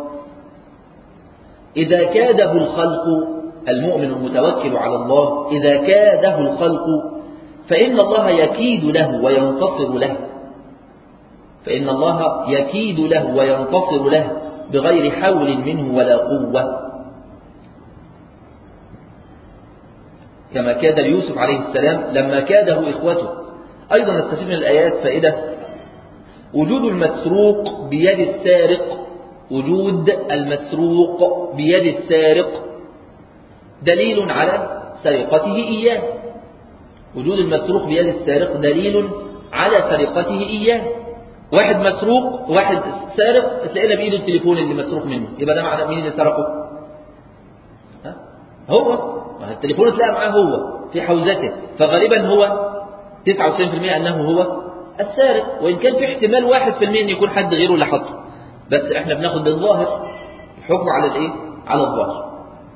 [SPEAKER 1] إذا كاده الخلق، المؤمن المتوكل على الله إذا كاده الخلق فإن الله يكيد له وينتصر له، فإن الله يكيد له وينتصر له بغير حول منه ولا قوة، كما كاد ليوسف عليه السلام لما كاده إخوته. أيضا نستفيد من الآيات فائدة: وجود المسروق بيد السارق، وجود المسروق بيد السارق دليل على سرقته إياه. وجود المسروق بيد السارق دليل على سرقته إياه. واحد مسروق واحد سارق تلاقينا بإيده التليفون اللي مسروق منه، يبقى ده معنى مين اللي سرقه؟ ها؟ هو التليفون تلاقي معاه هو في حوزته، فغالبا هو تسعة وتسعين بالمئة أنه هو السارق، وإن كان في احتمال واحد في المئة أن يكون حد غيره اللي حطه، بس احنا بناخد بالظاهر، الحكم على الايه؟ على الظاهر.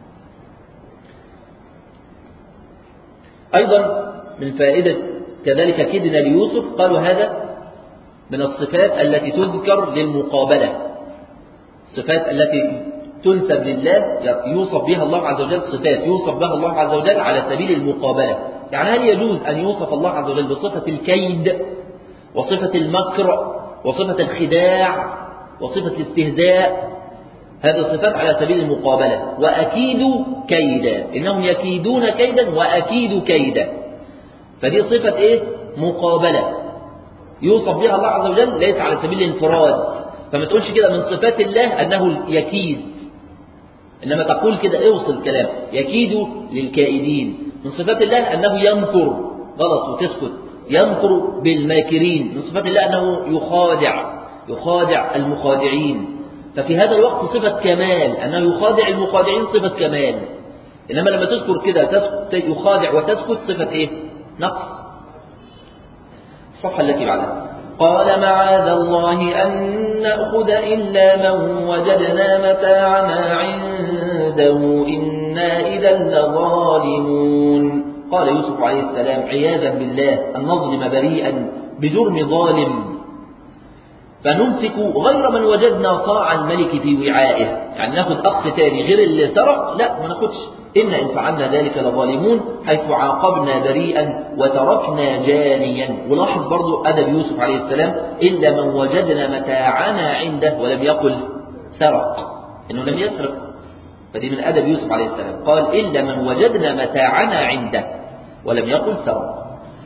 [SPEAKER 1] أيضا من فائدة كذلك كدنا ليوسف، قالوا هذا من الصفات التي تذكر للمقابلة، الصفات التي تنسب لله يوصف بها الله عز وجل، صفات يوصف بها الله عز وجل على سبيل المقابلة. يعني هل يجوز أن يوصف الله عز وجل بصفة الكيد وصفة المكر وصفة الخداع وصفة الاستهزاء؟ هذه صفات على سبيل المقابلة. وأكيد كيدا، إنهم يكيدون كيدا وأكيد كيدا، فدي صفة إيه؟ مقابلة يوصف بها الله عز وجل، ليس على سبيل الانفراد. فما تقولش كده من صفات الله أنه يكيد، إنما تقول كده اوصل الكلام يكيد للكائدين. من صفات الله أنه يمكر، غلط وتسكت، يمكر بالماكرين. من صفات الله أنه يخادع، يخادع المخادعين. ففي هذا الوقت صفة كمال، أنه يخادع المخادعين صفة كمال. إنما لما تذكر كده يخادع وتسكت صفة إيه؟ نقص. الصفحة التي بعدها قال معاذ الله أن نأخذ إلا من وجدنا متاعنا عنده إنا إذا لظالمون. قال يوسف عليه السلام عياذا بالله أن نظلم بريئا بجرم ظالم، فنمسك غير من وجدنا صاع الملك في وعائه. يعني ناخد أخ تاني غير اللي سرق؟ لا، ما ناخدش. إن إن فعلنا ذلك لظالمون، حيث عاقبنا بريئا وتركنا جانيا. ولاحظ برضو أدب يوسف عليه السلام إلا من وجدنا متاعنا عنده، ولم يقل سرق، إنه لم يسرق. فدي من أدب يوسف عليه السلام، قال إلا من وجدنا متاعنا عنده ولم يقل سرق.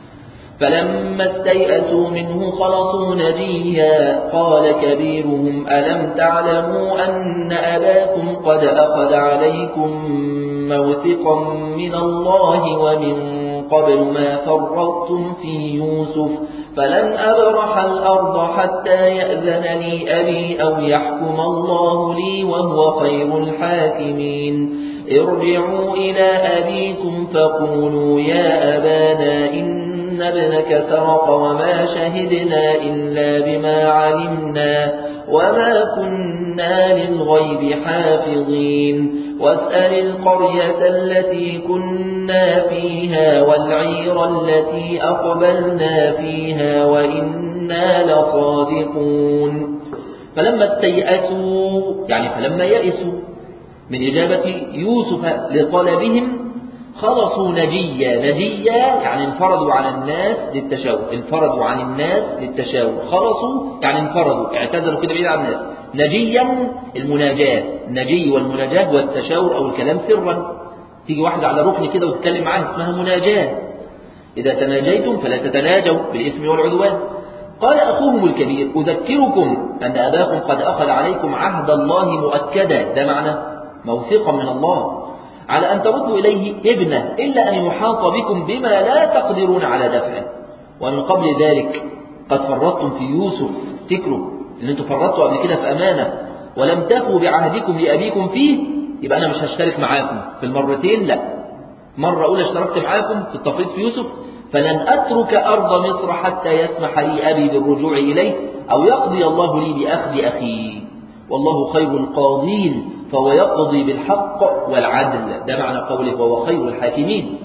[SPEAKER 1] فلما استيئسوا منه خلصوا نجيا قال كبيرهم ألم تعلموا أن أباكم قد أخذ عليكم موثقا من الله ومن قبل ما فرطتم في يوسف فلن أبرح الأرض حتى يأذن لي أبي أو يحكم الله لي وهو خير الحاكمين. ارجعوا إلى أبيكم فقولوا يا أبانا إن ابنك سرق وما شهدنا إلا بما علمنا وما كنا للغيب حافظين. واسأل القرية التي كنا فيها والعير التي أقبلنا فيها وإنا لصادقون. فلما استيئسوا يعني فلما يئسوا من إجابة يوسف لطلبهم خلصوا نجيا. نجيا يعني انفردوا عن الناس للتشاور، انفردوا عن الناس للتشاور. خلصوا يعني انفردوا، اعتذروا كده بعيد عن الناس. نجيا المناجاة، النجي والمناجاة والتشاور أو الكلام سرا. تيجي واحدة على ركن كده وتتكلم معاه اسمها مناجاة. إذا تناجيتم فلا تتناجوا بالإثم والعدوان. قال أخوهم الكبير أذكركم أن أباكم قد أخذ عليكم عهد الله مؤكدا، ده معنى موثقا من الله، على أن تردوا إليه ابنه إلا أن يحاط بكم بما لا تقدرون على دفعه. ومن قبل ذلك قد فرطتم في يوسف، تكروا إن أنتم فرطتوا قبل كده في أمانة ولم تفوا بعهدكم لأبيكم فيه، يبقى أنا مش هشترك معاكم في المرتين. لا، مرة أولى اشتركت معاكم في التفريط في يوسف، فلن أترك أرض مصر حتى يسمح لي أبي بالرجوع إليه أو يقضي الله لي بأخذ أخي، والله خير القاضين فهو يقضي بالحق والعدل. ده معنى قوله وهو خير الحاكمين.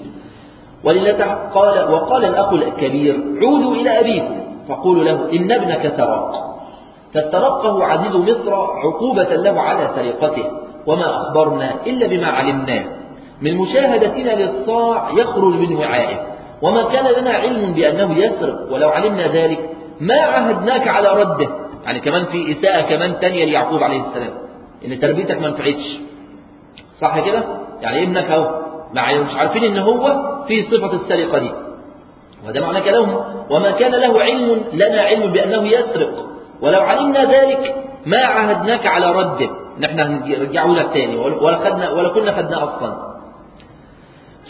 [SPEAKER 1] قال وقال الأخ الكبير عودوا إلى أبيكم فقولوا له إن ابنك سرق، فاسترقه عزيز مصر عقوبة له على سرقته، وما أخبرنا إلا بما علمناه من مشاهدتنا للصاع يخرج من وعائه، وما كان لنا علم بأنه يسرق، ولو علمنا ذلك ما عهدناك على رده. يعني كمان في إساءة كمان تانية ليعقوب عليه السلام، إن تربيتك ما نفعتش، صح كده؟ يعني ابنك أهو مش عارفين إن هو في صفة السرقة دي، وهذا معنى كلامهم وما كان له علم لنا علم بأنه يسرق، ولو علمنا ذلك ما عهدناك على رده، نحن هنرجعه لك تاني ولا خدنا ولا كنا خدناه أصلا.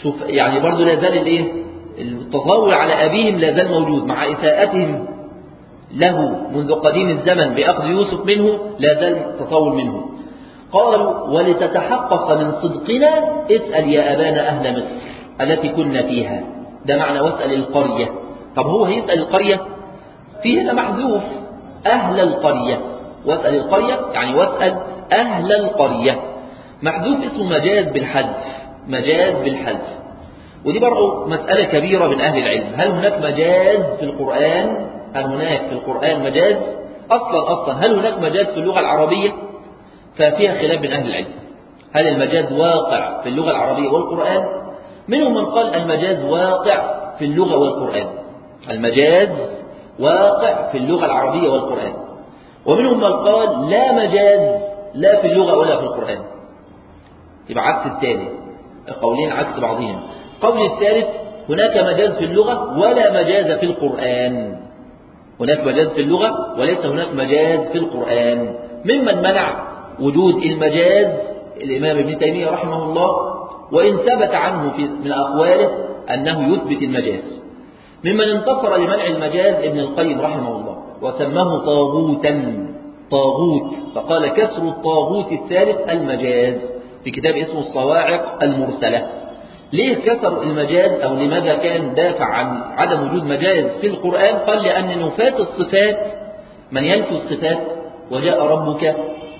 [SPEAKER 1] شوف يعني برضو لا زال الايه التطاول على أبيهم لا زال موجود مع إساءتهم له منذ قديم الزمن بأخذ يوسف منه، لا زال تطاول منه. قالوا ولتتحقق من صدقنا اسأل يا أبانا أهل مصر التي كنا فيها. ده معنى واسأل القرية. طب هو هيسأل القرية؟ فيه هنا محذوف أهل القرية. واسأل القرية يعني واسأل أهل القرية، محذوف اسمه مجاز بالحذف، مجاز بالحذف. ودي برضه مسألة كبيرة من أهل العلم، هل هناك مجاز في القرآن؟ هل هناك في القرآن مجاز؟ أصلا أصلا هل هناك مجاز في اللغة العربية؟ ففيها خلاف بين أهل العلم، هل المجاز واقع في اللغة العربية والقرآن؟ منهم من قال المجاز واقع في اللغة والقرآن، المجاز واقع في اللغة العربية والقرآن. ومنهم من قال لا مجاز لا في اللغة ولا في القرآن، يبقى عكس الثاني، القولين عكس بعضهم. قول الثالث هناك مجاز في اللغة ولا مجاز في القرآن، هناك مجاز في اللغة وليس هناك مجاز في القرآن. ممن منع وجود المجاز الإمام ابن تيمية رحمه الله، وإن ثبت عنه في من أقواله أنه يثبت المجاز. ممن انتصر لمنع المجاز ابن القيم رحمه الله وسماه طاغوتا، طاغوت، فقال كسر الطاغوت الثالث المجاز في كتاب اسمه الصواعق المرسلة. ليه كسر المجاز أو لماذا كان دافع عن عدم وجود مجاز في القرآن؟ قال لأن نفاة الصفات من ينفي الصفات وجاء ربك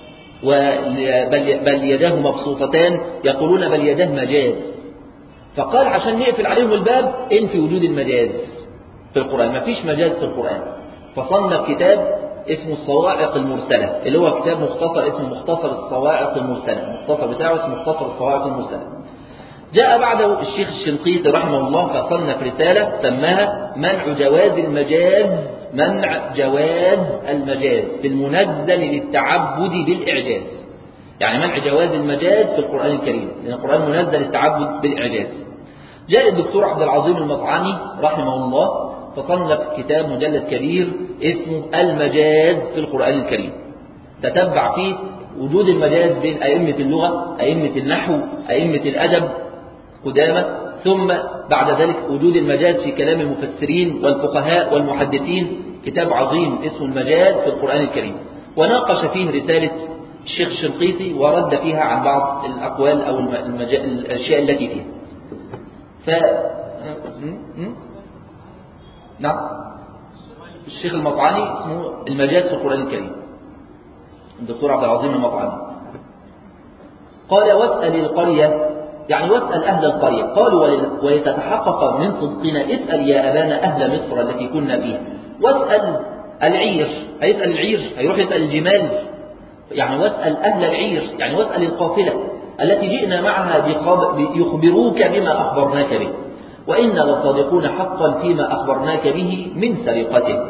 [SPEAKER 1] بل يداه مبسوطتان يقولون بل يداه مجاز، فقال عشان نقفل عليهم الباب انفي وجود المجاز في القرآن، ما فيش مجاز في القرآن. فصنف كتاب اسمه الصواعق المرسلة، اللي هو كتاب مختصر اسمه مختصر الصواعق المرسلة، المختصر بتاعه اسمه مختصر الصواعق المرسلة. جاء بعده الشيخ الشنقيطي رحمه الله فصنف رسالة سماها منع جواز المجاز، منع جواز المجاز في المنزل للتعبد بالإعجاز، يعني منع جواز المجاز في القرآن الكريم، لأن القرآن منزل للتعبد بالإعجاز. جاء الدكتور عبد العظيم المطعاني رحمه الله فصنف كتاب مجلد كبير اسمه المجاز في القرآن الكريم، تتبع فيه وجود المجاز بين أئمة اللغة، أئمة النحو، أئمة الأدب قدامى، ثم بعد ذلك وجود المجاز في كلام المفسرين والفقهاء والمحدثين، كتاب عظيم اسمه المجاز في القرآن الكريم. وناقش فيه رسالة الشيخ الشنقيطي ورد فيها عن بعض الأقوال أو المجا... الأشياء التي فيها. ف... نعم الشيخ المطعاني اسمه المجاز في القرآن الكريم، الدكتور عبد العظيم المطعاني. قال واسأل القرية يعني واسأل أهل القرية. قالوا ولتتحقق من صدقنا اسأل يا أبانا أهل مصر التي كنا فيها. واسأل العير، هيسأل العير هيروح يسأل الجمال، يعني واسأل أهل العير يعني واسأل القافلة التي جئنا معها يخبروك بما أخبرناك به، وإنا لصادقون حقا فيما أخبرناك به من سرقته.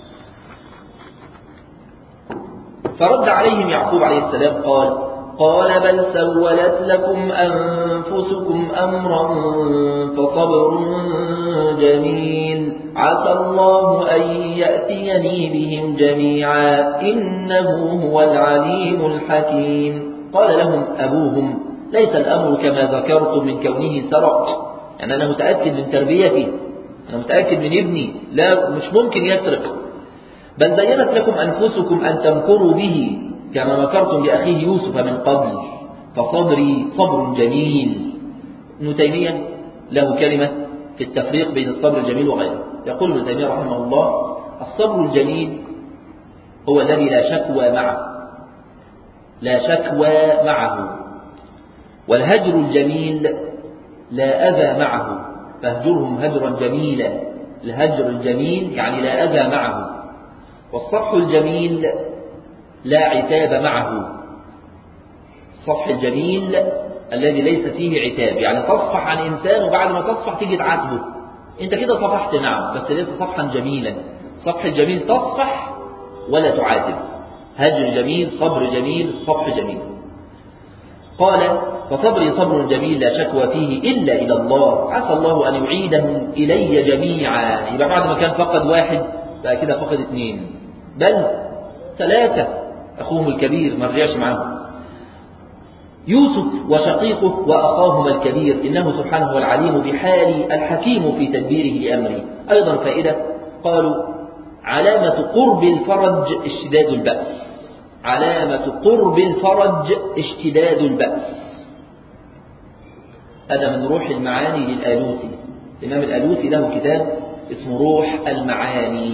[SPEAKER 1] فرد عليهم يعقوب عليه السلام قال قال بل سولت لكم أنفسكم أمرا فصبر جميل عسى الله أن يأتيني بهم جميعا إنه هو العليم الحكيم. قال لهم أبوهم ليس الأمر كما ذكرتم من كونه سرق، يعني أنا متأكد من تربيتي، أنا متأكد من ابني لا مش ممكن يسرق، بل زينت لكم أنفسكم أن تمكروا به كما مكرتم بأخيه يوسف من قبل فصبري صبر جميل. ابن تيمية له كلمة في التفريق بين الصبر الجميل وغيره، يقول ابن تيمية رحمه الله الصبر الجميل هو الذي لا شكوى معه، لا شكوى معه، والهجر الجميل لا أذى معه فاهجرهم هجرا جميلا. الهجر الجميل يعني لا أذى معه، والصفح الجميل لا عتاب معه. الصفح الجميل الذي ليس فيه عتاب، يعني تصفح عن إنسان وبعد ما تصفح تيجي تعاتبه، أنت كده صفحت نعم بس ليس صفحا جميلا. صفح الجميل تصفح ولا تعاتب، هجر جميل، صبر جميل، صفح جميل. قال فصبري صبر جميل لا شكوى فيه إلا إلى الله عسى الله أن يعيدهم إلي جميعا. يبقى بعد ما كان فقد واحد بقى كده فقد اثنين بل ثلاثة، أخوهم الكبير ما رجعش معهم. يوسف وشقيقه وأخاهما الكبير، إنه سبحانه هو العليم بحال الحكيم في تدبيره لأمره. أيضا فائدة، قالوا علامة قرب الفرج اشتداد البأس، علامة قرب الفرج اشتداد البأس. هذا من روح المعاني للآلوسي. الإمام الآلوسي له كتاب اسمه روح المعاني.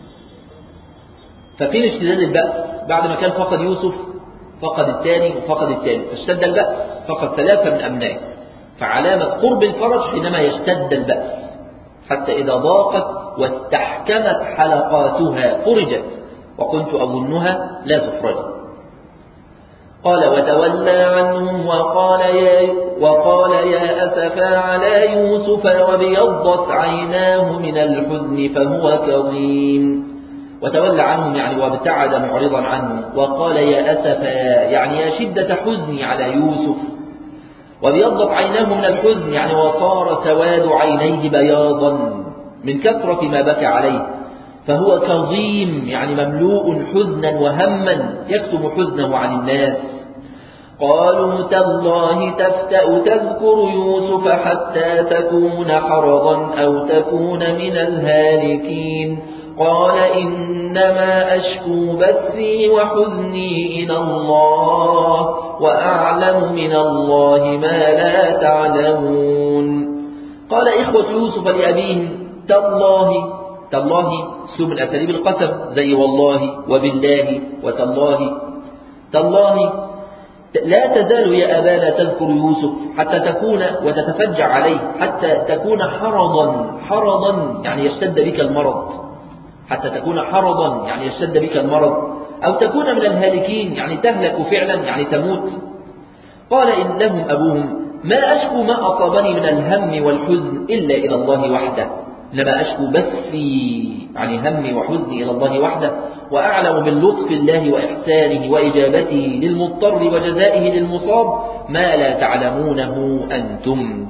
[SPEAKER 1] ففين اشتداد البأس؟ بعد ما كان فقد يوسف فقد الثاني وفقد الثالث، فاشتد البأس، فقد ثلاثة من أبنائه. فعلامة قرب الفرج حينما يشتد البأس، حتى إذا ضاقت واستحكمت حلقاتها فرجت، وكنت أظنها لا تفرج. قال وتولى عنهم وقال يا, وقال يا أسفا على يوسف وابيضت عيناه من الحزن فهو كظيم. وتولى عنهم يعني وابتعد معرضا عنهم، وقال يا أسفا يعني يا شدة حزني على يوسف، وابيضت عيناه من الحزن يعني وصار سواد عينيه بياضا من كثرة ما بكى عليه، فهو كظيم يعني مملوء حزنا وهما يكتم حزنه عن الناس. قالوا تالله تفتأ تذكر يوسف حتى تكون حرضا أو تكون من الهالكين. قال إنما أشكو بثي وحزني إلى الله وأعلم من الله ما لا تعلمون. قال إخوة يوسف لأبيهم تالله، تالله اسلوب من أساليب القسم زي والله وبالله وتالله. تالله لا تزال يا أبانا تذكر يوسف حتى تكون وتتفجع عليه، حتى تكون حرضا، حرضا يعني يشتد بك المرض، حتى تكون حرضا يعني يشتد بك المرض، أو تكون من الهالكين يعني تهلك فعلا يعني تموت. قال إن لهم أبوهم ما أشكو ما أصابني من الهم والحزن إلا إلى الله وحده، إنما أشكو بثي يعني همي وحزني إلى الله وحده، وأعلم من لطف الله وإحسانه وإجابته للمضطر وجزائه للمصاب ما لا تعلمونه أنتم.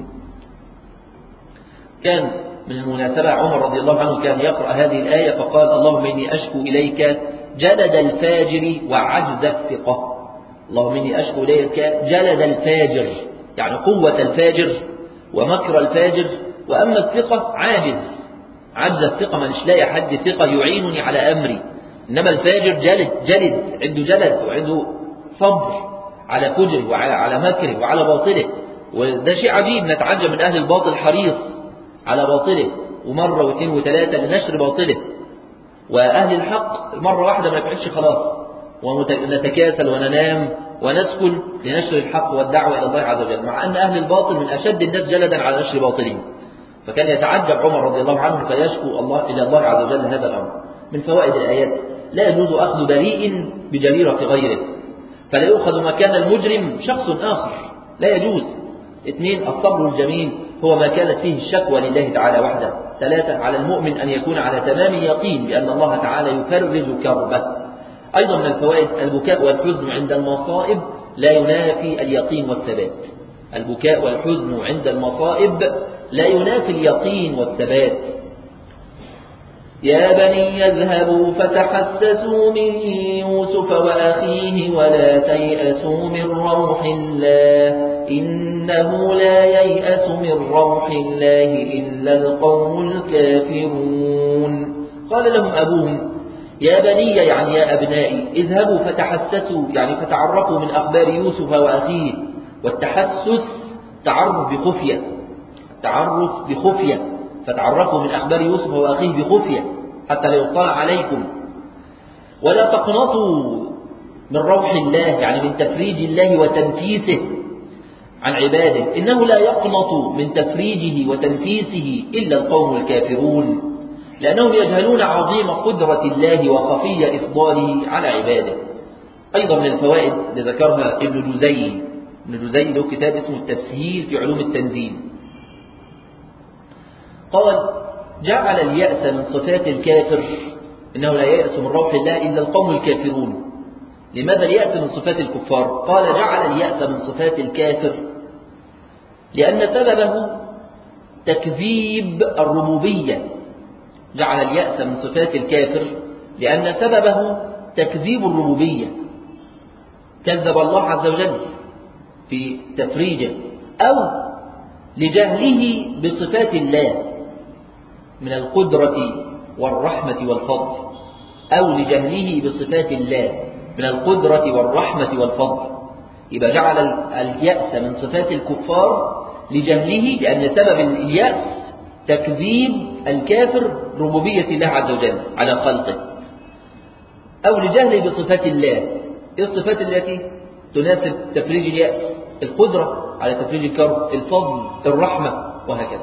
[SPEAKER 1] كان من المناسبة عمر رضي الله عنه كان يقرأ هذه الآية فقال اللهم إني أشكو إليك جلد الفاجر وعجز الثقة. اللهم إني أشكو إليك جلد الفاجر يعني قوة الفاجر ومكر الفاجر، وأما الثقة عاجز، عجز الثقة من لاقي حد ثقة يعينني على أمري، إنما الفاجر جلد، جلد عنده جلد وعنده صبر على فجره وعلى على مكره وعلى باطله. وده شيء عجيب، نتعجب من أهل الباطل حريص على باطله ومرة واثنين وثلاثة لنشر باطله، وأهل الحق مرة واحدة ما يفعلش خلاص، ونتكاسل وننام ونسكن لنشر الحق والدعوة إلى الله عز وجل، مع أن أهل الباطل من أشد الناس جلدا على نشر باطلهم. فكان يتعجب عمر رضي الله عنه فيشكو الله إلى الله عز وجل هذا الأمر. من فوائد الآيات لا يجوز أخذ بريء بجريرة غيره، فلا يؤخذ مكان المجرم شخص آخر، لا يجوز. اثنين الصبر الجميل هو ما كانت فيه الشكوى لله تعالى وحده. ثلاثة على المؤمن أن يكون على تمام يقين بأن الله تعالى يفرج كربه. أيضا من الفوائد البكاء والحزن عند المصائب لا ينافي اليقين والثبات. البكاء والحزن عند المصائب لا ينافي اليقين والثبات. يا بني يذهبوا فتحسسوا من يوسف وأخيه ولا تيأسوا من روح الله إنه لا ييأس من روح الله إلا القوم الكافرون. قال لهم أبوهم يا بني يعني يا أبنائي اذهبوا فتحسسوا يعني فتعرفوا من أخبار يوسف وأخيه. والتحسس تعرف بخفية، تعرف بخفية، فتعرفوا من أخبار يوسف وأخيه بخفية حتى لا يطلع عليكم. ولا تقنطوا من روح الله يعني من تفريج الله وتنفيسه عن عباده، إنه لا يقنط من تفريجه وتنفيسه إلا القوم الكافرون، لأنهم يجهلون عظيم قدرة الله وخفي إفضاله على عباده. أيضا من الفوائد اللي ذكرها ابن جزي، ابن جزي له كتاب اسمه التسهيل في علوم التنزيل، قال جعل اليأس من صفات الكافر، إنه لا يأس من روح الله إلا القوم الكافرون. لماذا اليأس من صفات الكفار؟ قال جعل اليأس من صفات الكافر لأن سببه تكذيب الربوبية. جعل اليأس من صفات الكافر لأن سببه تكذيب الربوبية، كذب الله عز وجل، في تفريجه، أو لجهله بصفات الله من القدرة والرحمة والفضل، أو لجهله بصفات الله من القدرة والرحمة والفضل. يبقى جعل اليأس من صفات الكفار لجهله، لأن سبب اليأس تكذيب الكافر ربوبية الله عز وجل على خلقه، أو لجهله بصفات الله. إيه الصفات التي تناسب تفريج اليأس؟ القدرة على تفريج الكرب، الفضل، الرحمة، وهكذا.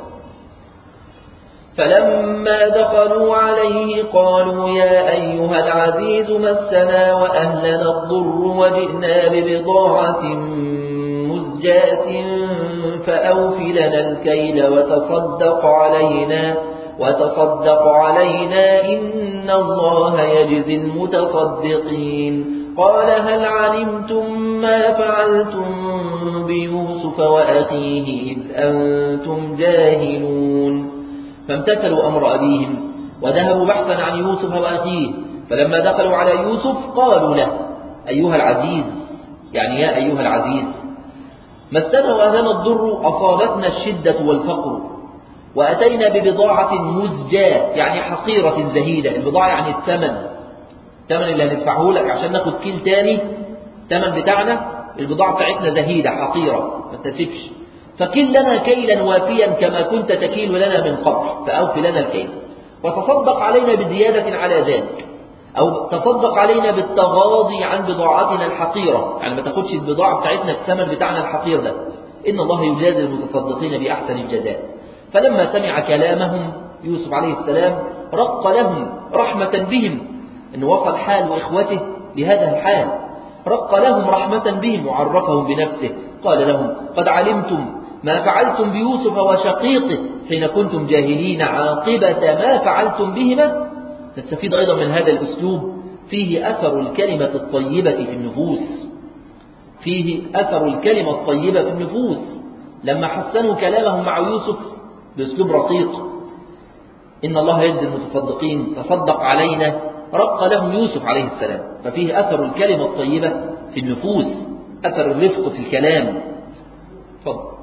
[SPEAKER 1] فلما دخلوا عليه قالوا يا أيها العزيز مسنا وأهلنا الضر وجئنا ببضاعة مزجاة فأوف لنا الكيل وتصدق علينا وتصدق علينا إن الله يجزي المتصدقين. قال هل علمتم ما فعلتم بيوسف وأخيه إذ أنتم جاهلون؟ فامتثلوا أمر أبيهم وذهبوا بحثا عن يوسف وأخيه. فلما دخلوا على يوسف قالوا له أيها العزيز، يعني يا أيها العزيز، مسنا وأهلنا الضر، أصابتنا الشدة والفقر، وأتينا ببضاعة مزجاة يعني حقيرة زهيدة. البضاعة يعني الثمن، الثمن اللي هندفعه لك عشان ناخد كيل تاني، الثمن بتاعنا البضاعة بتاعتنا زهيدة حقيرة ما تسيبش، فكل لنا كيلا وافيا كما كنت تكيل لنا من قبل، فأوف لنا الكيل وتصدق علينا بزيادة على ذلك، أو تصدق علينا بالتغاضي عن بضاعتنا الحقيرة، يعني ما تاخدش البضاعة بتاعتنا الثمن بتاعنا الحقير ده، إن الله يجازي المتصدقين بأحسن الجزاء. فلما سمع كلامهم يوسف عليه السلام رق لهم رحمة بهم، إن وصل حال وإخوته لهذا الحال، رق لهم رحمة بهم وعرفهم بنفسه. قال لهم قد علمتم ما فعلتم بيوسف وشقيقه حين كنتم جاهلين عاقبة ما فعلتم بهما. نستفيد أيضا من هذا الأسلوب فيه أثر الكلمة الطيبة في النفوس، فيه أثر الكلمة الطيبة في النفوس. لما حسنوا كلامهم مع يوسف بأسلوب رقيق، إن الله يجزي المتصدقين، تصدق علينا، رق لهم يوسف عليه السلام، ففيه أثر الكلمة الطيبة في النفوس، أثر الرفق في الكلام. فضل.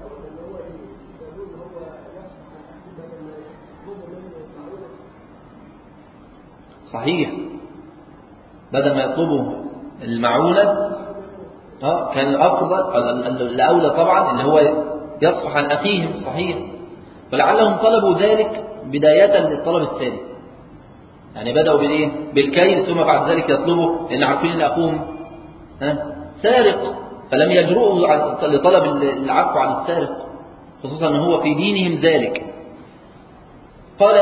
[SPEAKER 1] صحيح، بدل ما يطلبوا المعونة اه كان الأفضل الأولى طبعا اللي هو يصفح عن أخيهم. صحيح، ولعلهم طلبوا ذلك بداية للطلب الثاني، يعني بدأوا بالإيه؟ بالكيل، ثم بعد ذلك يطلبوا لأن عارفين أن أخوهم ها سارق، فلم يجرؤوا لطلب العفو عن السارق، خصوصا أنه هو في دينهم ذلك. قال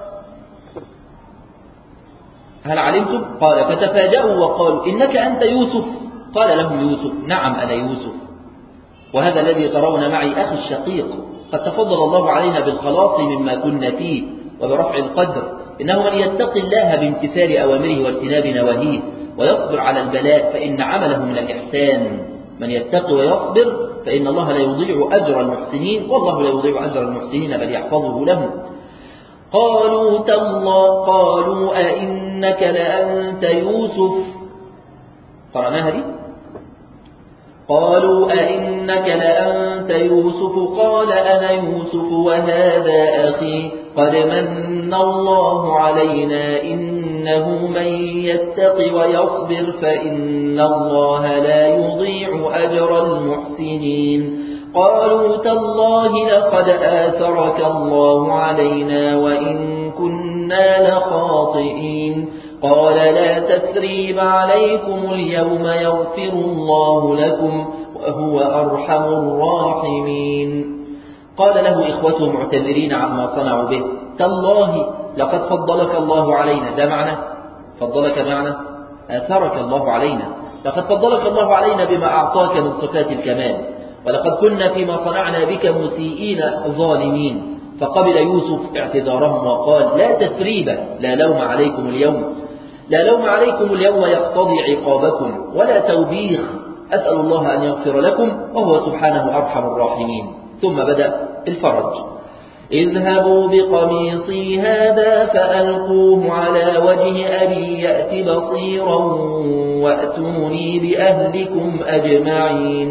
[SPEAKER 1] هل علمتم؟ قال فتفاجأوا وقالوا إنك أنت يوسف. قال لهم يوسف نعم أنا يوسف، وهذا الذي ترون معي أخي الشقيق، قد تفضل الله علينا بالخلاص مما كنا فيه وبرفع القدر، إنه من يتقي الله بامتثال أوامره واجتناب نواهيه ويصبر على البلاء فإن عمله من الإحسان. من يتقي ويصبر فإن الله لا يضيع أجر المحسنين، والله لا يضيع أجر المحسنين بل يحفظه لهم. قالوا تالله قالوا أئنك لأنت يوسف، قرأناها دي. قالوا أئنك لأنت يوسف قال أنا يوسف وهذا أخي قد من الله علينا إنه من يتق ويصبر فإن الله لا يضيع أجر المحسنين. قالوا تالله لقد آثرك الله علينا وإن كنا لخاطئين. قال لا تثريب عليكم اليوم يغفر الله لكم وهو أرحم الراحمين. قال له إخوته معتذرين عما صنعوا به تالله لقد فضلك الله علينا، ده معنى فضلك معنى آثرك الله علينا، لقد فضلك الله علينا بما أعطاك من صفات الكمال، ولقد كنا فيما صنعنا بك مسيئين ظالمين. فقبل يوسف اعتذارهم وقال لا تثريب، لا لوم عليكم اليوم، لا لوم عليكم اليوم يقتضي عقابكم ولا توبيخ، أسأل الله أن يغفر لكم وهو سبحانه أرحم الراحمين. ثم بدأ الفرج. اذهبوا بقميصي هذا فألقوه على وجه أبي يأت بصيرا وأتوني بأهلكم أجمعين.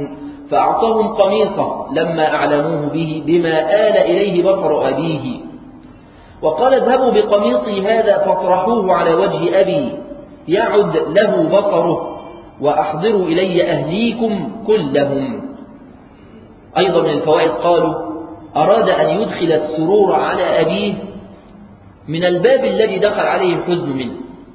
[SPEAKER 1] فأعطاهم قميصه لما أعلموه به بما آل إليه بصر أبيه، وقال اذهبوا بقميصي هذا فاطرحوه على وجه أبي يعد له بصره وأحضروا إلي أهليكم كلهم. أيضا من الفوائد قالوا أراد أن يدخل السرور على أبيه من الباب الذي دخل عليه الحزن منه.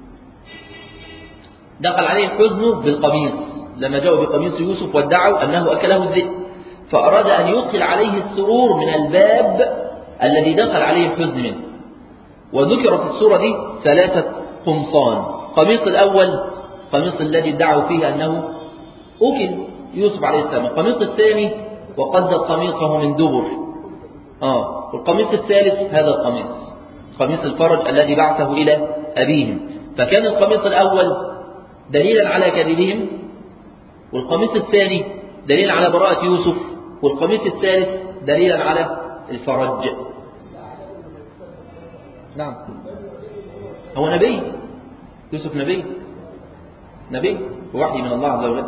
[SPEAKER 1] دخل عليه الحزن بالقميص لما جاءوا بقميص يوسف وادعوا أنه أكله الذئب، فأراد أن يدخل عليه السرور من الباب الذي دخل عليه الحزن منه. وذكر في السورة دي ثلاثة قمصان. قميص الأول قميص الذي ادعوا فيه أنه أكل يوسف عليه السلام. القميص الثاني وقدت قميصه من دبر. آه. والقميص الثالث هذا القميص قميص الفرج الذي بعثه إلى أبيهم. فكان القميص الأول دليلا على كذبهم، والقميص الثاني دليلا على براءة يوسف، والقميص الثالث دليلا على الفرج. نعم، هو نبي يوسف، نبي نبي وحي من الله عز وجل.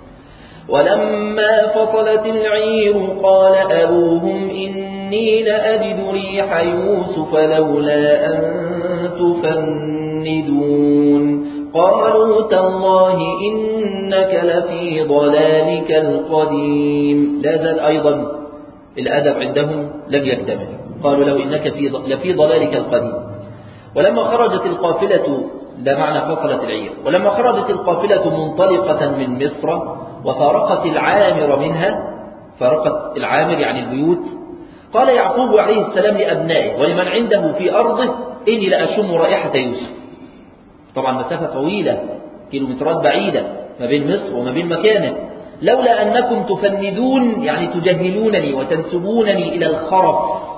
[SPEAKER 1] ولما فصلت العير قال أبوهم إني لأجد ريح يوسف لولا أن تفندون قالوا تالله إنك لفي ضلالك القديم. لا زال أيضا الأدب عندهم لم يكتمل، قالوا له إنك لفي ضلالك القديم. ولما خرجت القافلة، ده معنى فصلت العير، ولما خرجت القافلة منطلقة من مصر وفارقت العامر منها، فارقت العامر يعني البيوت، قال يعقوب عليه السلام لأبنائه ولمن عنده في أرضه إني لأشم رائحة يوسف. طبعا مسافة طويلة، كيلومترات بعيدة ما بين مصر وما بين مكانه. لولا أنكم تفندون يعني تجهلونني وتنسبونني إلى الخرف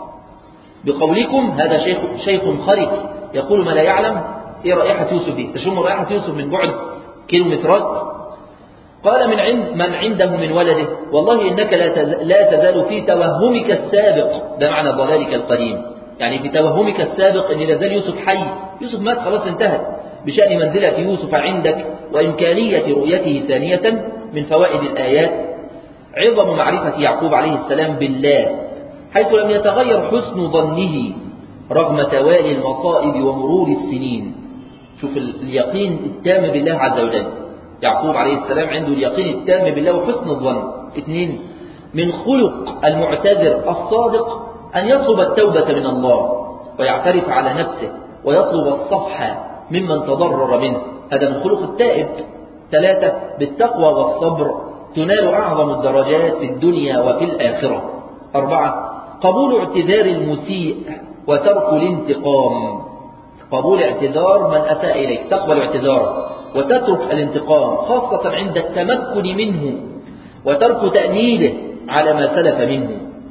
[SPEAKER 1] بقولكم هذا شيخ شيخ خرق يقول ما لا يعلم. إيه رائحة يوسف دي؟ تشم رائحة يوسف من بعد كيلومترات. قال من عند من عنده من ولده والله إنك لا تزال في توهمك السابق، ده معنى ضلالك القديم، يعني في توهمك السابق إن لازال يوسف حي. يوسف مات خلاص انتهت. بشأن منزلة يوسف عندك وإمكانية رؤيته ثانية من فوائد الآيات عظم معرفة يعقوب عليه السلام بالله، حيث لم يتغير حسن ظنه رغم توالي المصائب ومرور السنين. شوف اليقين التام بالله عز وجل. يعقوب عليه السلام عنده اليقين التام بالله وحسن الظن. اثنين، من خلق المعتذر الصادق أن يطلب التوبة من الله ويعترف على نفسه ويطلب الصفح ممن تضرر منه، هذا من خلق التائب. ثلاثة، بالتقوى والصبر تنال أعظم الدرجات في الدنيا وفي الآخرة. أربعة، قبول اعتذار المسيء وترك الانتقام. قبول اعتذار من أساء إليك، تقبل اعتذاره وتترك الانتقام خاصة عند التمكن منه وترك تأنيله على ما سلف منه.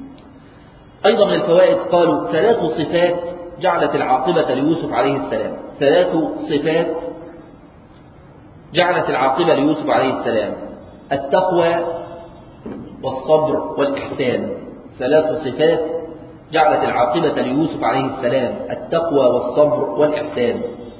[SPEAKER 1] أيضا من الفوائد قالوا ثلاث صفات جعلت العاقبة ليوسف عليه السلام. ثلاث صفات جعلت العاقبة ليوسف عليه السلام: التقوى والصبر والإحسان. ثلاث صفات جعلت العاقبة ليوسف عليه السلام: التقوى والصبر والإحسان.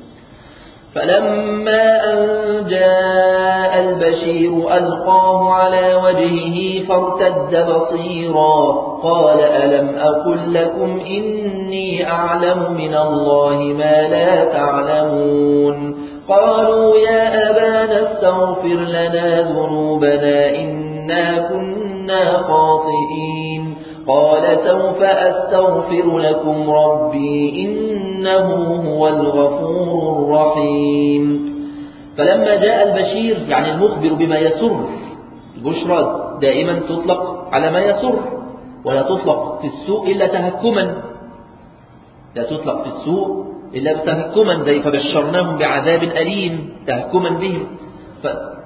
[SPEAKER 1] فلما أن جاء البشير ألقاه على وجهه فارتد بصيرا قال ألم أقل لكم إني أعلم من الله ما لا تعلمون قالوا يا أبانا استغفر لنا ذنوبنا إنا كنا خاطئين قال سوف أستغفر لكم ربي إنه هو الغفور الرحيم. فلما جاء البشير يعني المخبر بما يسر، البشرى دائما تطلق على ما يسر ولا تطلق في السوء إلا تهكما، لا تطلق في السوء إلا تهكما، زي فبشرناهم بعذاب أليم تهكما بهم. ف...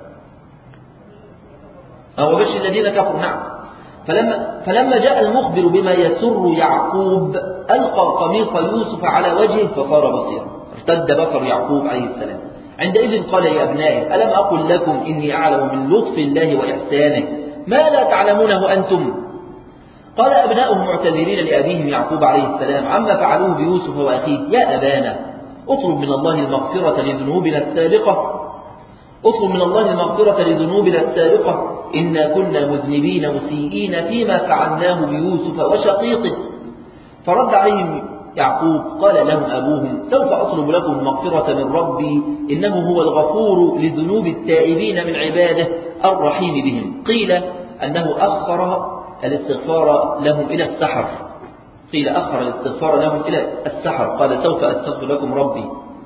[SPEAKER 1] أو بشر الذين كفروا. نعم. فلما, فلما جاء المخبر بما يسر يعقوب ألقى قميص يوسف على وجهه فصار بصيرا، ارتد بصر يعقوب عليه السلام. عندئذ قال لأبنائه ألم أقل لكم إني أعلم من لطف الله وإحسانه ما لا تعلمونه أنتم. قال أبناؤهم معتذرين لأبيهم يعقوب عليه السلام عما فعلوه بيوسف وأخيه يا أبانا اطلب من الله المغفرة لذنوبنا السابقة اطلب من الله المغفرة لذنوبنا السابقة إنا كنا مذنبين مسيئين فيما فعلناه بيوسف وشقيقه. فرد عليهم يعقوب قال لهم أبوهم سوف أطلب لكم مغفرة من ربي إنه هو الغفور لذنوب التائبين من عباده الرحيم بهم. قيل أنه أخر الاستغفار لهم إلى السحر قيل أخر الاستغفار لهم إلى السحر قال سوف أستغفر لكم ربي.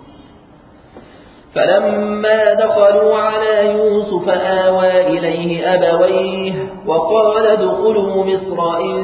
[SPEAKER 1] فلما دخلوا على يوسف آوى إليه أبويه وقال ادخلوا مصر إن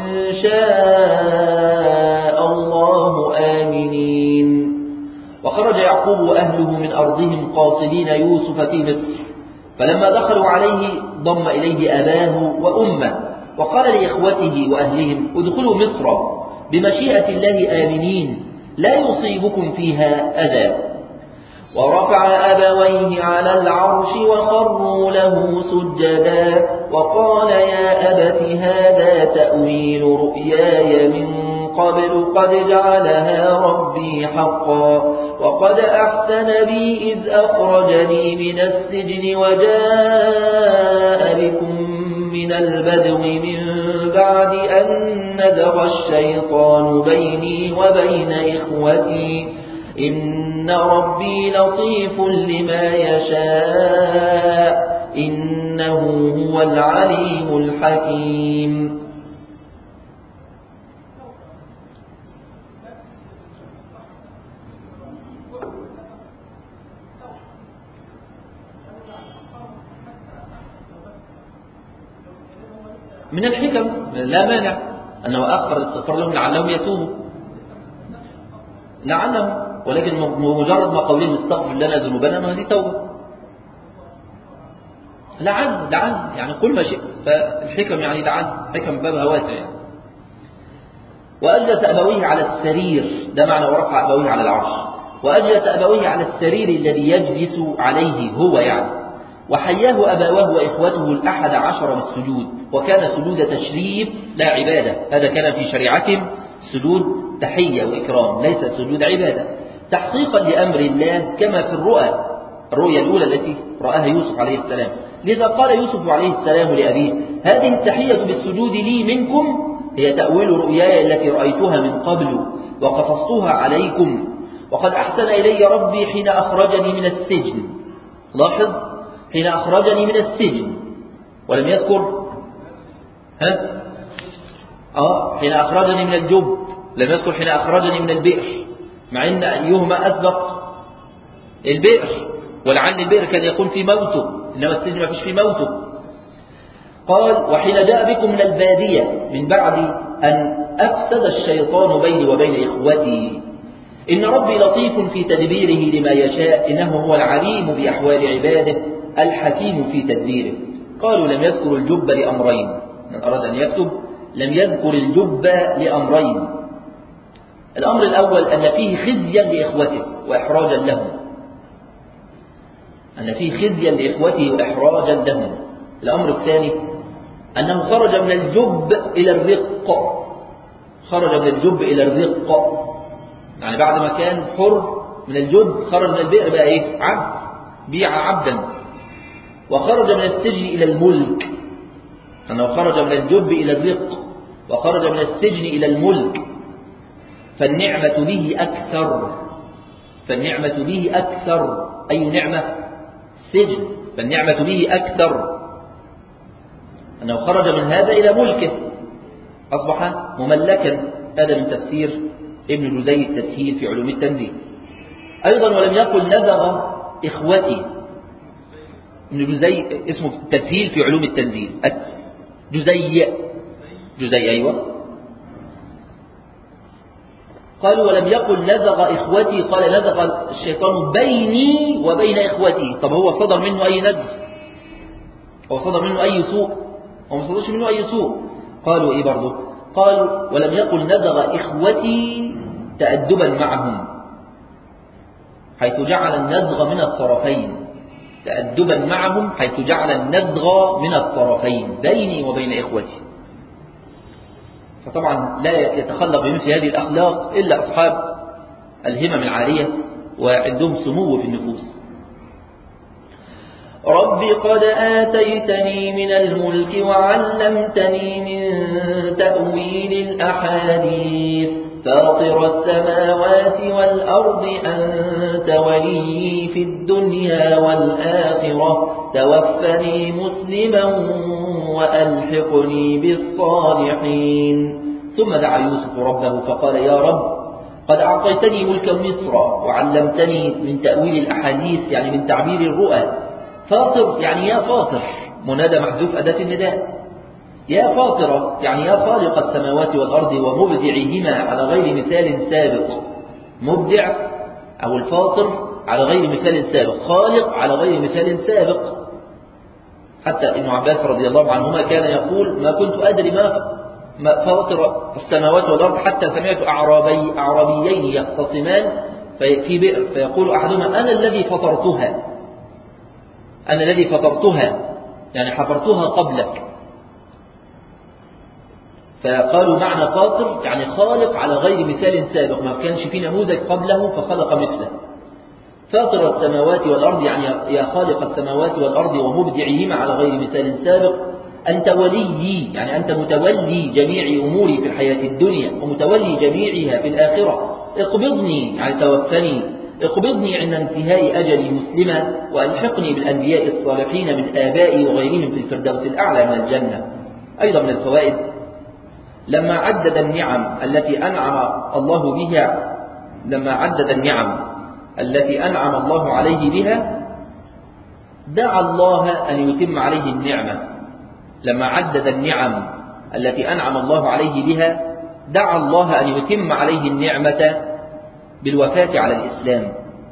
[SPEAKER 1] شاء الله آمنين. وخرج يعقوب وأهله من أرضهم قاصدين يوسف في مصر. فلما دخلوا عليه ضم إليه أباه وأمه وقال لإخوته وأهلهم ادخلوا مصر بمشيئة الله آمنين لا يصيبكم فيها أذى. ورفع أبويه على العرش وخروا له سجدا وقال يا أبت هذا تأويل رؤياي من قبل قد جعلها ربي حقا وقد أحسن بي إذ أخرجني من السجن وجاء بكم من البدو من بعد أن نزغ الشيطان بيني وبين إخوتي إن ربي لطيف لما يشاء إنه هو العليم الحكيم. من الحكم لا مانع أنه أخر الاستغفار لهم لعلهم يتوبوا لعلهم، ولكن مجرد ما قولهم استغفر لنا ذنوبنا ما هذه توبة لعل لعل يعني كل ما شئت. فالحكم يعني لعل حكم بابها واسع يعني. وأجلس أبويه على السرير ده معنى ورفع أبويه على العرش. وأجلس أبويه على السرير الذي يجلس عليه هو يعني وحياه أبواه وإخوته الأحد عشر بالسجود وكان سجود تشريف لا عبادة. هذا كان في شريعتهم سجود تحية وإكرام ليس سجود عبادة تحقيقا لأمر الله كما في الرؤى الرؤيا الأولى التي رآها يوسف عليه السلام. لذا قال يوسف عليه السلام لأبيه هذه التحية بالسجود لي منكم هي تأويل رؤياي التي رأيتها من قبل وقصصتها عليكم وقد أحسن إلي ربي حين أخرجني من السجن. لاحظ حين أخرجني من السجن ولم يذكر ها آه حين أخرجني من الجب لم يذكر حين أخرجني من البئر مع أن أيهما أسبق البئر ولعل البئر كان يكون في موته إنما السجن ما فيش في موته. قال وحين جاء بكم من البادية من بعد أن أفسد الشيطان بيني وبين إخوتي إن ربي لطيف في تدبيره لما يشاء إنه هو العليم بأحوال عباده الحكيم في تدبيره. قالوا لم يذكر الجب لأمرين من أراد أن يكتب لم يذكر الجب لأمرين. الأمر الأول أن فيه خزيا لإخوته وإحراجا لهم أن فيه خزيا لإخوته وإحراجا لهم. الأمر الثاني أنه خرج من الجب إلى الرق خرج من الجب إلى الرق يعني بعد ما كان حر من الجب خرج من البئر بقى إيه عبد بيع عبدا. وخرج من السجن إلى الملك أنه خرج من الجب إلى الرق وخرج من السجن إلى الملك. فالنعمة به أكثر فالنعمة به أكثر أي نعمة السجن فالنعمة به أكثر أنه خرج من هذا إلى ملكه أصبح مملكا. هذا من تفسير ابن جزي التسهيل في علوم التنزيل. أيضا ولم يقل نزغ إخوتي ابن جزي اسمه تسهيل في علوم التنزيل جزي جزي أيوة. قالوا ولم يقل نزغ إخوتي قال نزغ الشيطان بيني وبين إخوتي. طب هو صدر منه أي نزغ هو صدر منه أي سوء هو ما صدرش منه أي سوء. قالوا إيه برضو قالوا ولم يقل نزغ إخوتي تأدبا معهم حيث جعل النزغ من الطرفين تأدبا معهم حيث جعل النزغ من الطرفين بيني وبين إخوتي. فطبعا لا يتخلق بمثل هذه الأخلاق إلا أصحاب الهمم العالية وعندهم سمو في النفوس. رب قد آتيتني من الملك وعلمتني من تأويل الأحاديث فاطر السماوات والأرض أنت ولي في الدنيا والآخرة توفني مسلما وألحقني بالصالحين. ثم دعا يوسف ربه فقال يا رب قد أعطيتني ملك مصر وعلمتني من تأويل الأحاديث يعني من تعبير الرؤى. فاطر يعني يا فاطر، منادى محذوف أداة النداء. يا فاطرة يعني يا خالق السماوات والأرض ومبدعهما على غير مثال سابق. مبدع أو الفاطر على غير مثال سابق، خالق على غير مثال سابق. حتى ابن عباس رضي الله عنهما كان يقول ما كنت أدري ما فاطر السماوات والأرض حتى سمعت أعرابي أعرابيين يختصمان في بئر فيقول أحدهما أنا الذي فطرتها، أنا الذي فطرتها يعني حفرتها قبلك. فقالوا معنى فاطر يعني خالق على غير مثال سابق، ما كانش في نموذج قبله فخلق مثله. فاطر السماوات والأرض يعني يا خالق السماوات والأرض ومبدعهما على غير مثال سابق. أنت وليي يعني أنت متولي جميع أموري في الحياة الدنيا ومتولي جميعها في الآخرة. اقبضني يعني توفني، اقبضني عند انتهاء أجلي مسلما وألحقني بالأنبياء الصالحين من آبائي وغيرهم في الفردوس الأعلى من الجنة. أيضا من الفوائد لما عدد النعم التي أنعم الله بها لما عدد النعم التي أنعم الله عليه بها دعا الله أن يتم عليه النعمة. لما عدد النعم التي أنعم الله عليه بها دعا الله أن يتم عليه النعمة بالوفاة على الإسلام.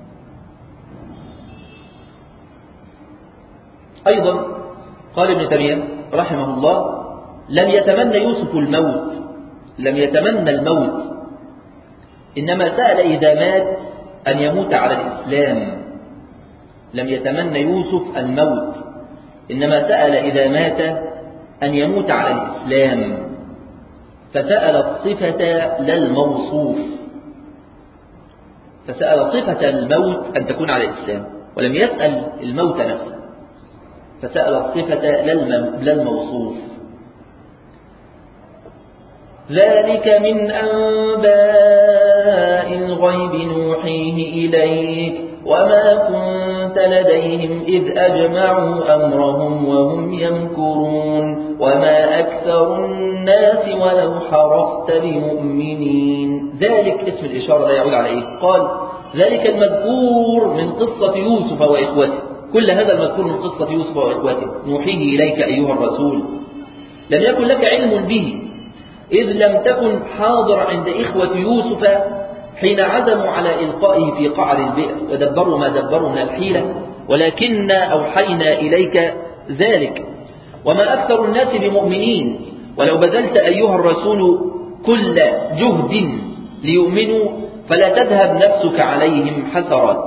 [SPEAKER 1] أيضا قال ابن تيمية رحمه الله لم يتمنى يوسف الموت لم يتمنى الموت إنما سأل إذا مات أن يموت على الإسلام. لم يتمنى يوسف الموت إنما سأل إذا مات أن يموت على الإسلام. فسأل الصفة لا الموصوف، فسأل صفة الموت أن تكون على الإسلام ولم يسأل الموت نفسه، فسأل الصفة لا الموصوف. ذلك من أنباء الغيب نوحيه إليك وما كنت لديهم إذ أجمعوا أمرهم وهم يمكرون وما أكثر الناس ولو حرصت بمؤمنين. ذلك اسم الإشارة لا يعود على إيه؟ قال ذلك المذكور من قصة يوسف وإخوته. كل هذا المذكور من قصة يوسف وإخوته نوحيه إليك أيها الرسول. لم يكن لك علم به إذ لم تكن حاضر عند إخوة يوسف حين عزموا على إلقائه في قعر البئر ودبروا ما دبروا من الحيلة، ولكن أوحينا إليك ذلك. وما أكثر الناس بمؤمنين ولو بذلت أيها الرسول كل جهد ليؤمنوا فلا تذهب نفسك عليهم حسرات.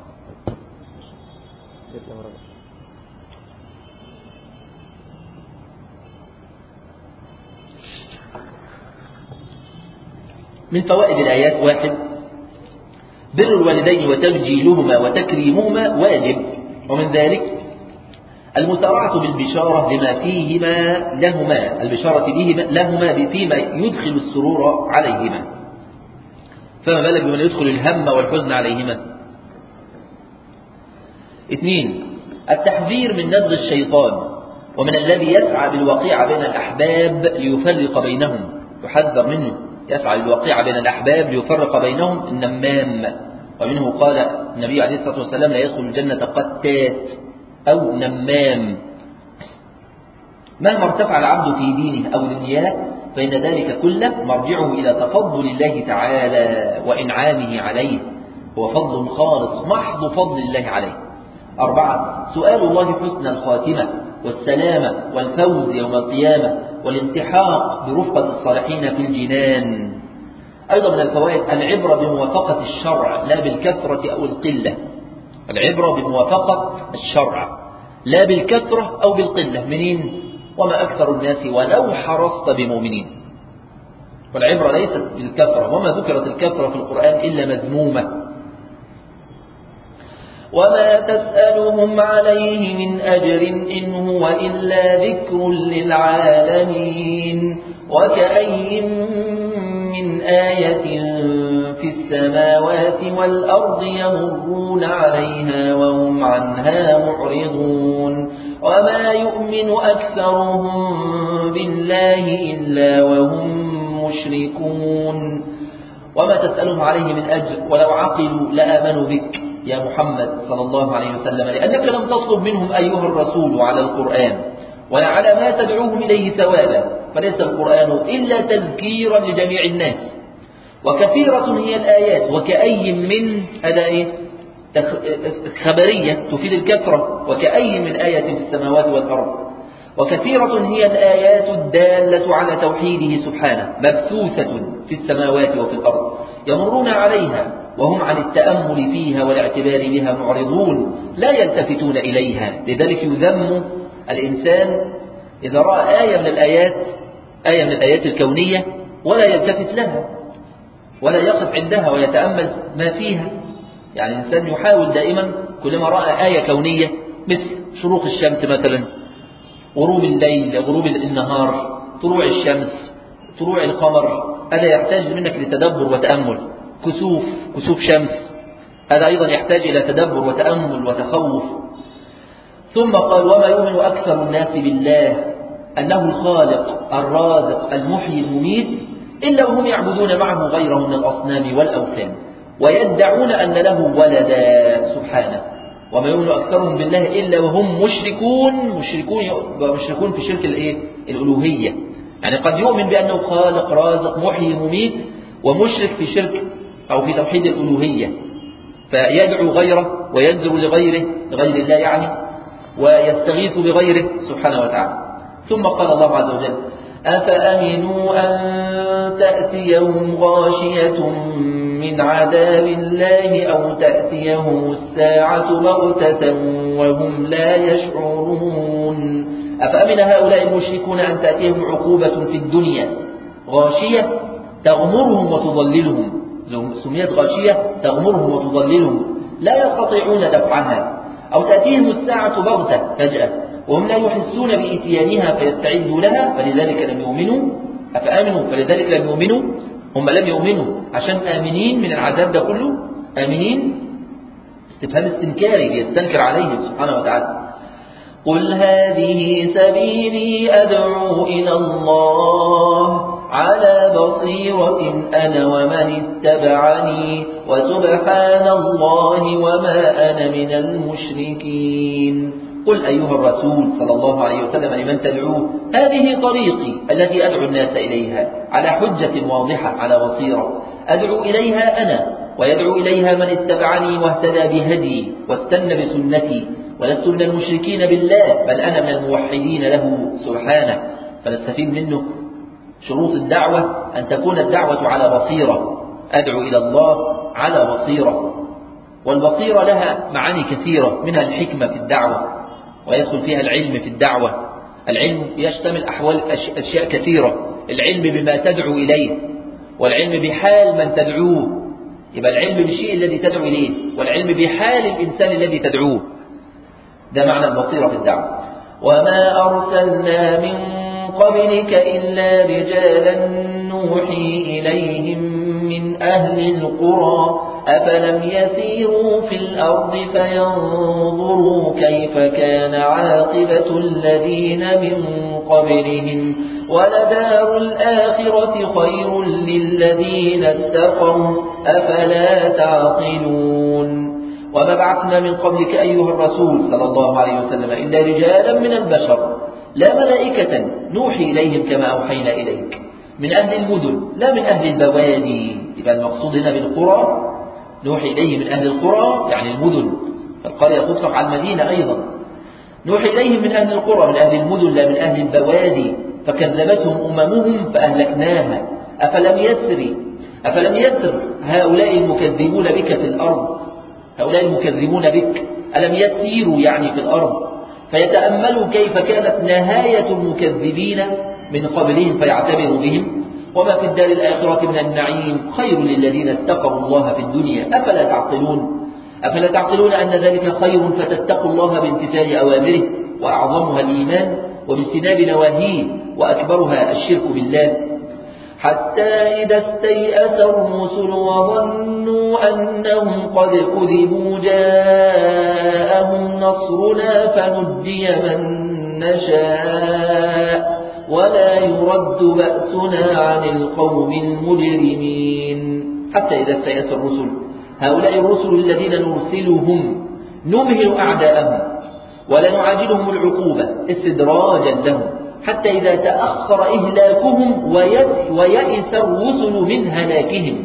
[SPEAKER 1] من فوائد الآيات واحد بر الوالدين وتبجيلهما وتكريمهما واجب، ومن ذلك المسارعة بالبشارة لما فيهما لهما البشارة بهما لهما فيما يدخل السرور عليهما، فما بالك بمن يدخل الهم والحزن عليهما. اثنين التحذير من نزغ الشيطان ومن الذي يسعى بالوقيعة بين الأحباب ليفرق بينهم، يحذر منه يسعى للوقيعة بين الأحباب ليفرق بينهم النمام. ومنه قال النبي عليه الصلاة والسلام لا يدخل الجنة قتات أو نمام. مهما ارتفع العبد في دينه أو دنياه فإن ذلك كله مرجعه إلى تفضل الله تعالى وإنعامه عليه، هو فضل خالص محض فضل الله عليه. أربعة سؤال الله حسن الخاتمة والسلامة والفوز يوم القيامة والالتحاق برفقة الصالحين في الجنان. أيضا من الفوائد العبرة بموافقة الشرع لا بالكثرة أو القلة. العبرة بموافقة الشرع لا بالكثرة أو بالقلة. منين؟ وما أكثر الناس ولو حرصت بمؤمنين. والعبرة ليست بالكثرة، وما ذكرت الكثرة في القرآن إلا مذمومة. وما تسألهم عليه من أجر إن هو إلا ذكر للعالمين وكأي من آية في السماوات والأرض يمرون عليها وهم عنها معرضون وما يؤمن أكثرهم بالله إلا وهم مشركون وما تسألهم عليه من أجر ولو عقلوا لآمنوا بك يا محمد صلى الله عليه وسلم لأنك لم تطلب منهم أيها الرسول على القرآن ولا على ما تدعوهم إليه ثوابا فليس القرآن إلا تذكيرا لجميع الناس وكثيرة هي الآيات وكأي من هذا إيه خبرية تفيد الكثرة وكأي من آية في السماوات والأرض وكثيرة هي الآيات الدالة على توحيده سبحانه مبثوثة في السماوات وفي الأرض يمرون عليها وهم عن التأمل فيها والاعتبار بها معرضون لا يلتفتون إليها لذلك يذم الإنسان إذا رأى آية من الآيات آية من الآيات الكونية ولا يلتفت لها ولا يقف عندها ويتأمل ما فيها يعني الإنسان يحاول دائما كلما رأى آية كونية مثل شروق الشمس مثلا غروب الليل غروب النهار طلوع الشمس طلوع القمر هذا يحتاج منك لتدبر وتأمل كسوف كسوف شمس هذا أيضا يحتاج إلى تدبر وتأمل وتخوف ثم قال وما يؤمن أكثر الناس بالله أنه الخالق الرازق المحيي المميت إلا وهم يعبدون معه غيره من الأصنام والأوثان ويدعون أن له ولدا سبحانه وما يؤمن أكثرهم بالله إلا وهم مشركون مشركون مشركون في شرك الإيه؟ الألوهية يعني قد يؤمن بأنه خالق رازق محيي مميت ومشرك في شرك أو في توحيد الألوهية فيدعو غيره وينذر لغيره لغير الله يعني ويستغيث بغيره سبحانه وتعالى ثم قال الله عز وجل أفأمنوا أن تأتيهم غاشية من عذاب الله أو تأتيهم الساعة بغتة وهم لا يشعرون أفأمن هؤلاء المشركون أن تأتيهم عقوبة في الدنيا غاشية تغمرهم وتضللهم سميت غاشية تغمرهم وتضللهم لا يستطيعون دفعها أو تأتيهم الساعة بغتة فجأة وهم لا يحسون بإتيانها فيستعدوا لها فلذلك لم يؤمنوا أفآمنوا فلذلك لم يؤمنوا هم لم يؤمنوا عشان آمنين من العذاب ده كله آمنين استفهام استنكاري يستنكر عليهم سبحانه وتعالى قل هذه سبيلي أدعو إلى الله على بصيرة أنا ومن اتبعني وسبحان الله وما أنا من المشركين قل أيها الرسول صلى الله عليه وسلم لمن تدعوه هذه طريقي التي أدعو الناس إليها على حجة واضحة على بصيرة أدعو إليها أنا ويدعو إليها من اتبعني واهتدى بهدي واستنى بسنتي ولست من المشركين بالله بل أنا من الموحدين له سبحانه فنستفيد منه شروط الدعوة أن تكون الدعوة على بصيرة أدعو إلى الله على بصيرة والبصيرة لها معاني كثيرة منها الحكمة في الدعوة ويدخل فيها العلم في الدعوة العلم يشتمل أحوال أشياء كثيرة العلم بما تدعو إليه والعلم بحال من تدعوه يبقى العلم بالشيء الذي تدعو إليه والعلم بحال الإنسان الذي تدعوه ده معنى البصيرة في الدعوة وما أرسلنا من قبلك إلا رجالا نوحي إليهم من أهل القرى أفلم يسيروا في الأرض فينظروا كيف كان عاقبة الذين من قبلهم ولدار الآخرة خير للذين اتقوا أفلا تعقلون وما بعثنا من قبلك أيها الرسول صلى الله عليه وسلم إلا رجالا من البشر لا ملائكة نوحي إليهم كما أوحينا إليك من أهل المدن لا من أهل البوادي يبقى المقصود هنا بالقرى نوحي إليه من أهل القرى يعني المدن فالقرية تطلق على المدينة أيضا نوحي إليهم من أهل القرى من أهل المدن لا من أهل البوادي فكذبتهم أممهم فأهلكناها أفلم يسر أفلم يسر هؤلاء المكذبون بك في الأرض هؤلاء المكذبون بك ألم يسيروا يعني في الأرض فيتأملوا كيف كانت نهاية المكذبين من قبلهم فيعتبروا بهم وما في الدار الآخرة من النعيم خير للذين اتقوا الله في الدنيا أفلا تعقلون أفلا تعقلون أن ذلك خير فتتقوا الله بامتثال أوامره وأعظمها الإيمان وباجتناب نواهيه وأكبرها الشرك بالله. حتى إذا استيأس الرسل وظنوا أنهم قد كذبوا جاءهم نصرنا فنجي من نشاء ولا يرد بأسنا عن القوم المجرمين. حتى إذا استيأس الرسل، هؤلاء الرسل الذين نرسلهم نمهل أعداءهم ولا نعاجلهم العقوبة استدراجا لهم، حتى إذا تأخر إهلاكهم ويئس الرسل من هلاكهم.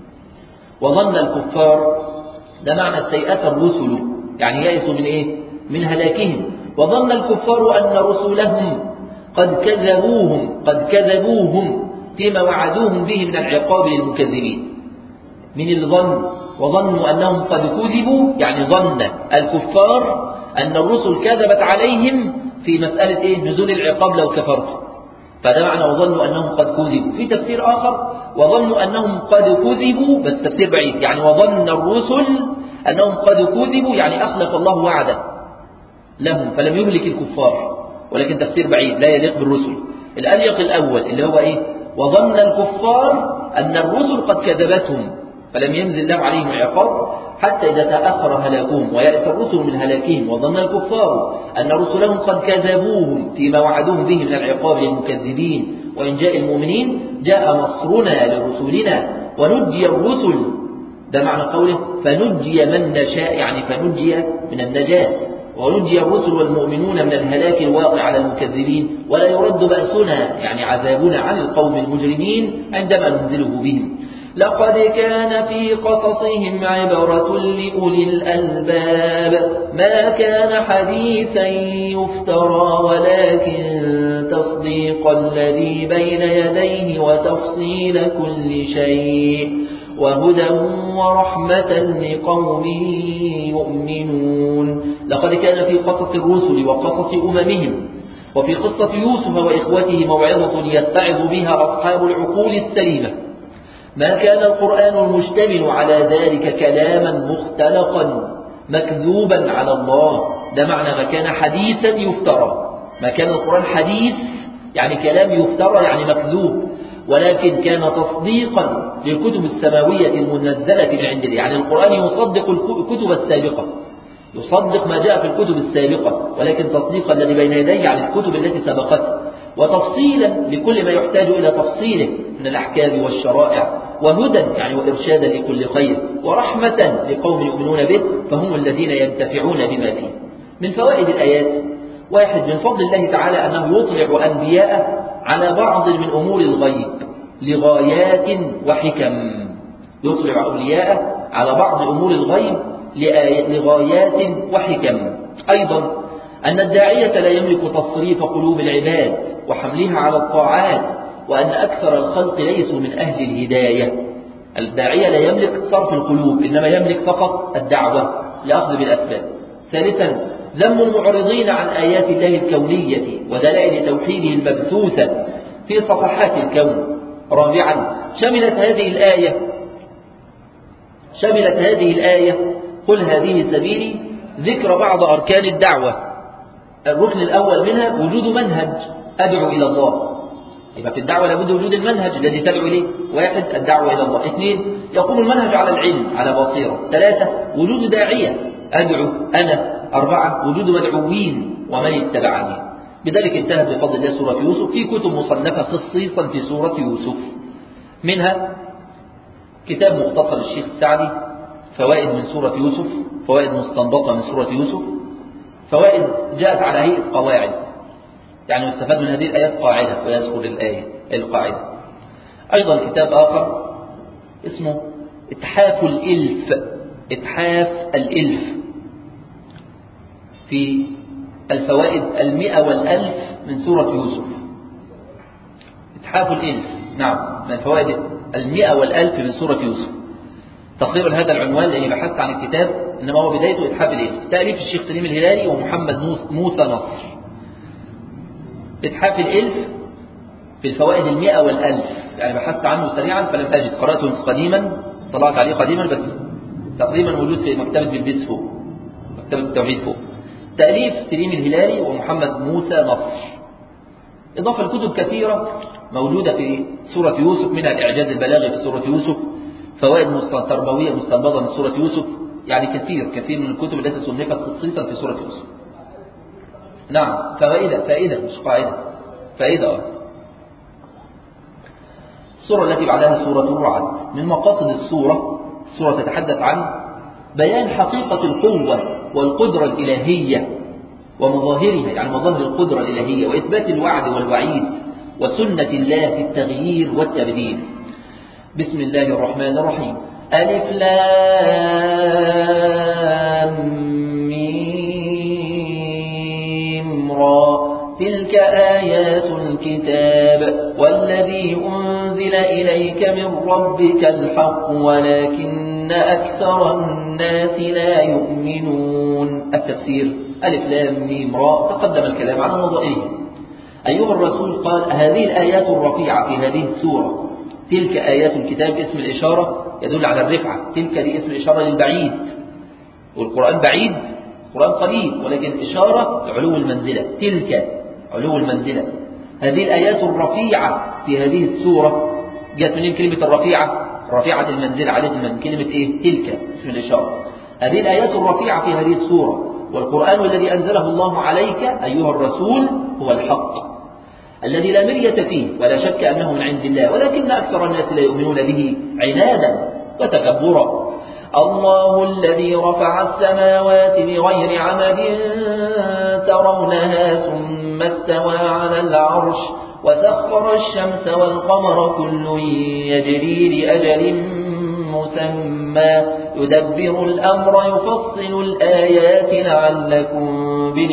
[SPEAKER 1] وظن الكفار، ده معنى استيأس الرسل يعني يئسوا من إيه؟ من هلاكهم. وظن الكفار أن رسلهم قد كذبوهم قد كذبوهم فيما وعدوهم به من العقاب للمكذبين. من الظن وظنوا أنهم قد كذبوا، يعني ظن الكفار أن الرسل كذبت عليهم في مسألة إيه؟ نزول العقاب لو كفرتم، فده معنى وظنوا أنهم قد كذبوا. في تفسير آخر وظنوا أنهم قد كذبوا بس تفسير بعيد، يعني وظن الرسل أنهم قد كذبوا يعني أخلف الله وعده لهم فلم يهلك الكفار، ولكن تفسير بعيد لا يليق بالرسل. الأليق الأول اللي هو إيه؟ وظن الكفار أن الرسل قد كذبتهم فلم ينزل لهم عليهم العقاب حتى إذا تأخر هلاكهم ويأس الرسل من هلاكهم. وظن الكفار أن رسلهم قد كذبوهم فيما وعدوهم به من العقاب للمكذبين. وإن جاء المؤمنين جاء نصرنا لرسلنا ونجي الرسل، ده معنى قوله فنجي من نشاء، يعني فنجي من النجاة، ونجي الرسل والمؤمنون من الهلاك الواقع على المكذبين، ولا يرد بأسنا يعني عذابنا عن القوم المجرمين عندما ننزله بهم. لقد كان في قصصهم عبرة لأولي الألباب ما كان حديثا يفترى ولكن تصديق الذي بين يديه وتفصيل كل شيء وهدى ورحمة لقوم يؤمنون. لقد كان في قصص الرسل وقصص أممهم وفي قصة يوسف وإخوته موعظة يتعظ بها أصحاب العقول السليمة. ما كان القرآن المشتمل على ذلك كلاما مختلقا مكذوبا على الله، ده معنى ما كان حديثا يفترى. ما كان القرآن حديث يعني كلام يفترى يعني مكذوب، ولكن كان تصديقا للكتب السماوية المنزلة من عند الله، يعني القرآن يصدق الكتب السابقة، يصدق ما جاء في الكتب السابقة، ولكن تصديقا الذي بين يديه على الكتب التي سبقته، وتفصيلا لكل ما يحتاج إلى تفصيله من الأحكام والشرائع، وهدى يعني وإرشادا لكل خير، ورحمة لقوم يؤمنون به فهم الذين ينتفعون بما فيه. من فوائد الآيات: واحد، من فضل الله تعالى أنه يطلع أنبياءه على بعض من أمور الغيب لغايات وحكم. يطلع أولياءه على بعض أمور الغيب لغايات وحكم. أيضا أن الداعية لا يملك تصريف قلوب العباد وحملها على الطاعات، وأن أكثر الخلق ليسوا من أهل الهداية. الداعية لا يملك صرف القلوب، إنما يملك فقط الدعوة لأخذ بالأسباب. ثالثا، ذم المعرضين عن آيات الله الكونية ودلائل توحيده المبثوثة في صفحات الكون. رابعا، شملت هذه الآية شملت هذه الآية قل هذه سبيلي ذكر بعض أركان الدعوة. الركن الأول منها وجود منهج أدعو إلى الله، يبقى في الدعوة لابد وجود المنهج الذي تدعو إليه. واحد، الدعوة إلى الله. اثنين، يقوم المنهج على العلم على بصيرة. ثلاثة، وجود داعية أدعو أنا. أربعة، وجود مدعوين ومن اتبعني. بذلك انتهت بفضل الله سورة يوسف. في كتب مصنفة خصيصا في سورة يوسف، منها كتاب مختصر الشيخ السعدي فوائد من سورة يوسف، فوائد مستنبطة من سورة يوسف، فوائد جاءت على هيئة قواعد، يعني يستفاد من هذه الآيات قاعدة ويذكر الآية القاعدة. أيضا كتاب آخر اسمه إتحاف الإلف إتحاف الإلف في الفوائد المئة والألف من سورة يوسف. إتحاف الإلف، نعم، من الفوائد المئة والألف من سورة يوسف. تقريبا هذا العنوان لأني بحثت عن الكتاب، إنما هو بدايته إتحاف الإلف، تأليف الشيخ سليم الهلالي ومحمد موسى نصر. إتحاف الإلف في الفوائد المئة والألف، يعني بحثت عنه سريعا فلم أجد، قرأته قديما، طلعت عليه قديما بس تقريبا موجود في مكتبة بلبيس فوق، مكتبة التوحيد فوق. تأليف سليم الهلالي ومحمد موسى نصر، إضافة لكتب كثيرة موجودة في سورة يوسف، منها الإعجاز البلاغي في سورة يوسف، فوائد تربوية مستنبطة من سورة يوسف، يعني كثير كثير من الكتب التي صنفت خصيصا في سورة يوسف. نعم، فائدة فائدة مش قاعدة، فائدة. السورة التي بعدها سورة الرعد. من مقاصد السورة، السورة تتحدث عن بيان حقيقة القوة والقدرة الإلهية ومظاهرها، يعني مظاهر القدرة الإلهية، وإثبات الوعد والوعيد وسنة الله في التغيير والتبديل. بسم الله الرحمن الرحيم. ألف لام ميم را، تلك آيات الكتاب والذي أنزل إليك من ربك الحق ولكن أكثر الناس لا يؤمنون. التفسير: ألف لام ميم را، تقدم الكلام عن موضوعه. أيها الرسول، قال هذه الآيات الرفيعة في هذه السورة. تلك آيات الكتاب اسم الإشارة يدل على الرفعة، تلك دي اسم الإشارة للبعيد، والقرآن بعيد، القرآن قريب، ولكن إشارة علو المنزلة، تلك علو المنزلة. هذه الآيات الرفيعة في هذه السورة، جاءت منين كلمة الرفيعة؟ رفيعة المنزلة، عالية المنزلة، كلمة إيه؟ تلك اسم الإشارة. هذه الآيات الرفيعة في هذه السورة، والقرآن الذي أنزله الله عليك أيها الرسول هو الحق الذي لا مرية فيه ولا شك أنه من عند الله، ولكن أكثر الناس لا يؤمنون به عنادا وتكبرا. الله الذي رفع السماوات بغير عمد ترونها ثم استوى على العرش وسخر الشمس والقمر كل يجري لأجل مسمى يدبر الأمر يفصل الآيات لعلكم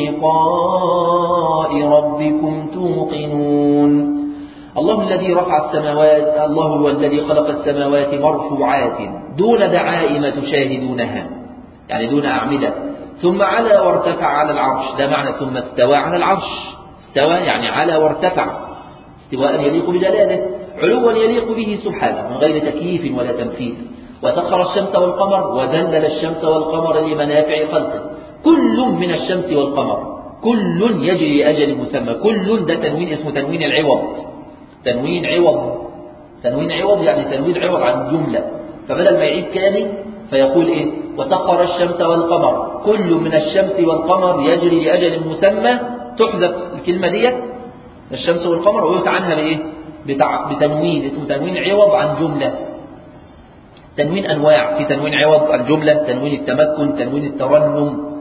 [SPEAKER 1] بلقاء ربكم توقنون. الله الذي رفع السماوات، الله هو الذي خلق السماوات مرفوعات دون دعائم تشاهدونها، يعني دون أعمدة، ثم على وارتفع على العرش، ده معنى ثم استوى على العرش. استوى يعني على وارتفع، استواء يليق بجلاله، علوا يليق به سبحانه من غير تكييف ولا تمثيل. وسخر الشمس والقمر وذلل الشمس والقمر لمنافع خلقه، كل من الشمس والقمر، كل يجري أجل مسمى. كل ده تنوين اسمه تنوين العوض، تنوين عوض، تنوين عوض يعني تنوين عوض عن جملة، فبدل ما يعيد كامل فيقول إيه؟ وسخر الشمس والقمر، كل من الشمس والقمر يجري لأجل مسمى، تحذف الكلمة ديت الشمس والقمر ويؤتى عنها بإيه؟ بتنوين اسمه تنوين عوض عن جملة. تنوين أنواع، في تنوين عوض الجملة، تنوين التمكن، تنوين الترنم.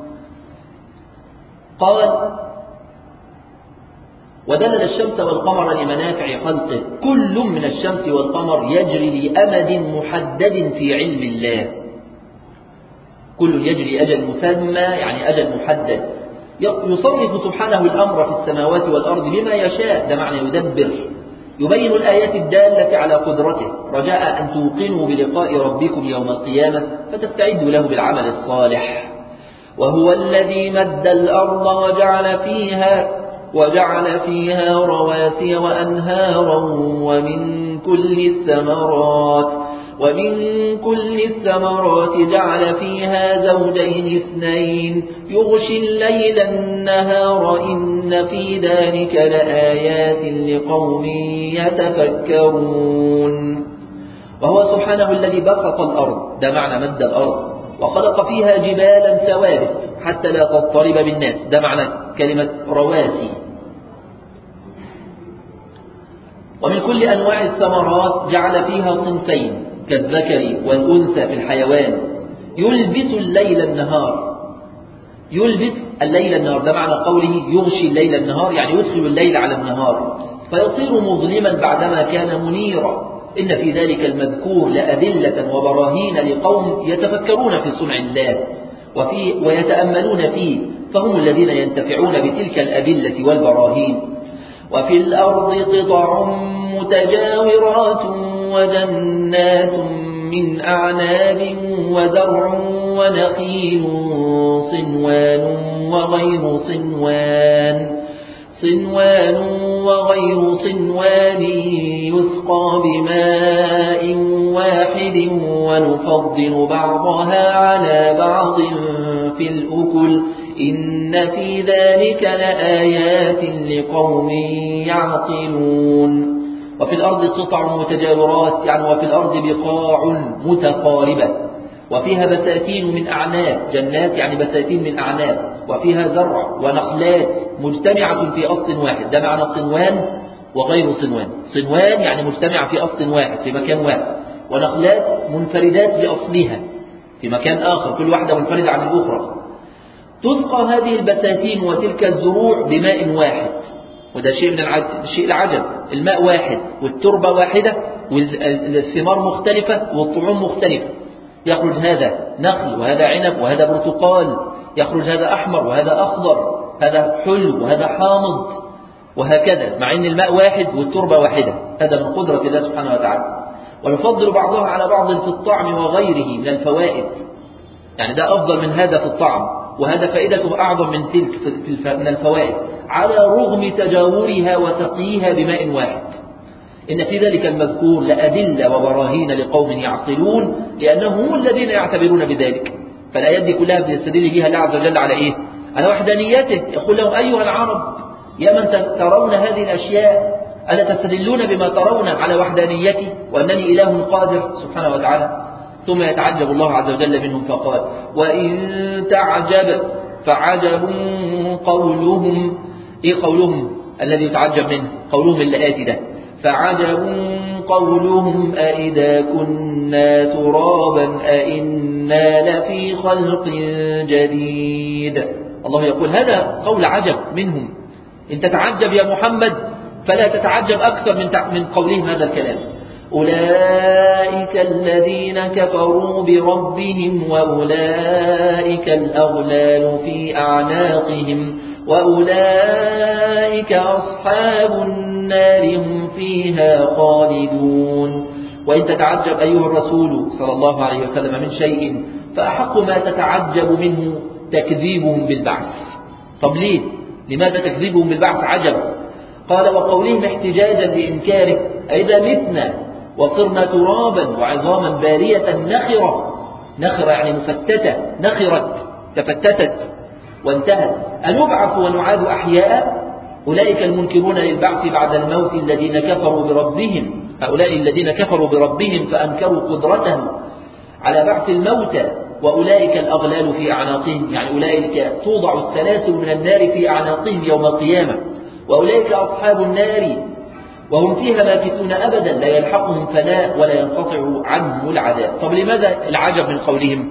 [SPEAKER 1] قال ودلل الشمس والقمر لمنافع خلقه، كل من الشمس والقمر يجري لأمد محدد في علم الله. كل يجري أجل مسمى يعني أجل محدد. يصرف سبحانه الأمر في السماوات والأرض بما يشاء، ده معنى يدبر، يبين الآيات الدالة على قدرته رجاء أن توقنوا بلقاء ربكم يوم القيامة فتستعدوا له بالعمل الصالح. وهو الذي مد الأرض وجعل فيها وجعل فيها رواسي وأنهارا ومن كل الثمرات ومن كل الثمرات جعل فيها زوجين اثنين يغشي الليل النهار إن في ذلك لآيات لقوم يتفكرون. وهو سبحانه الذي بسط الأرض، ده معنى مد الأرض، وخلق فيها جبالا ثوابت حتى لا تضطرب بالناس، ده معنى كلمة رواسي. ومن كل أنواع الثمرات جعل فيها صنفين كالذكر والأنثى في الحيوان يلبس الليل النهار، يلبس الليل النهار، ده معنى قوله يغشي الليل النهار، يعني يدخل الليل على النهار فيصير مظلما بعدما كان منيرا. إن في ذلك المذكور لأدلة وبراهين لقوم يتفكرون في صنع الله وفي ويتأملون فيه، فهم الذين ينتفعون بتلك الأدلة والبراهين. وفي الأرض قطع متجاورات وجنات من أعناب وزرع ونخيل صنوان وغير صنوان صنوان وغير صنوان يسقى بماء واحد ونفضل بعضها على بعض في الأكل إن في ذلك لآيات لقوم يعقلون. وفي الأرض قطع متجاورات، يعني وفي الأرض بقاع متقاربة وفيها بساتين من أعناب، جنات يعني بساتين من أعناب، وفيها زرع ونخلات مجتمعة في أصل واحد. ده معنى صنوان وغير صنوان. صنوان يعني مجتمع في أصل واحد في مكان واحد، ونخلات منفردات بأصلها في مكان آخر، كل واحدة منفردة عن الأخرى. تسقى هذه البساتين وتلك الزروع بماء واحد، وده شيء من الشيء العجب. الماء واحد والتربة واحدة والثمار مختلفة والطعوم مختلفة. يخرج هذا نخل وهذا عنب وهذا برتقال، يخرج هذا أحمر وهذا أخضر، هذا حلو وهذا حامض، وهكذا، مع أن الماء واحد والتربة واحدة. هذا من قدرة الله سبحانه وتعالى. ونفضل بعضها على بعض في الطعم وغيره من الفوائد، يعني ده أفضل من هذا في الطعم، وهذا فائدته أعظم من تلك من الفوائد، على رغم تجاورها وسقيها بماء واحد. إن في ذلك المذكور لأدلة وبراهين لقوم يعقلون، لأنهم هم الذين يعتبرون بذلك. فالآيات دي كلها بيستدل بها الله عز وجل على إيه؟ على وحدانيته. يقول لهم أيها العرب يا من ترون هذه الأشياء، ألا تستدلون بما ترون على وحدانيتي وأنني إله قادر سبحانه وتعالى؟ ثم يتعجب الله عز وجل منهم فقال: وإن تعجب فعجب قولهم. إيه قولهم الذي يتعجب منه؟ قولهم اللي آتي ده: فعجب قولهم أئذا كنا ترابا أئنا لفي خلق جديد. الله يقول هذا قول عجب منهم. إن تتعجب يا محمد فلا تتعجب أكثر من من قولهم هذا الكلام. أولئك الذين كفروا بربهم وأولئك الأغلال في أعناقهم وأولئك أصحاب النار هم فيها خالدون. وإن تتعجب أيها الرسول صلى الله عليه وسلم من شيء فأحق ما تتعجب منه تكذيبهم بالبعث. طب ليه؟ لماذا تكذيبهم بالبعث عجب؟ قال: وقولهم احتجاجا لإنكاره: أئذا متنا وصرنا ترابا وعظاما بالية نخرة. نخرة يعني مفتتة، نخرت تفتتت وانتهت. أنبعث ونعاد أحياء؟ أولئك المنكرون للبعث بعد الموت الذين كفروا بربهم، هؤلاء الذين كفروا بربهم فأنكروا قدرته على بعث الموتى. وأولئك الأغلال في أعناقهم، يعني أولئك توضع السلاسل من النار في أعناقهم يوم القيامة. وأولئك أصحاب النار وهم فيها ماكثون أبدا لا يلحقهم فناء ولا ينقطع عنهم العذاب. طب لماذا العجب من قولهم؟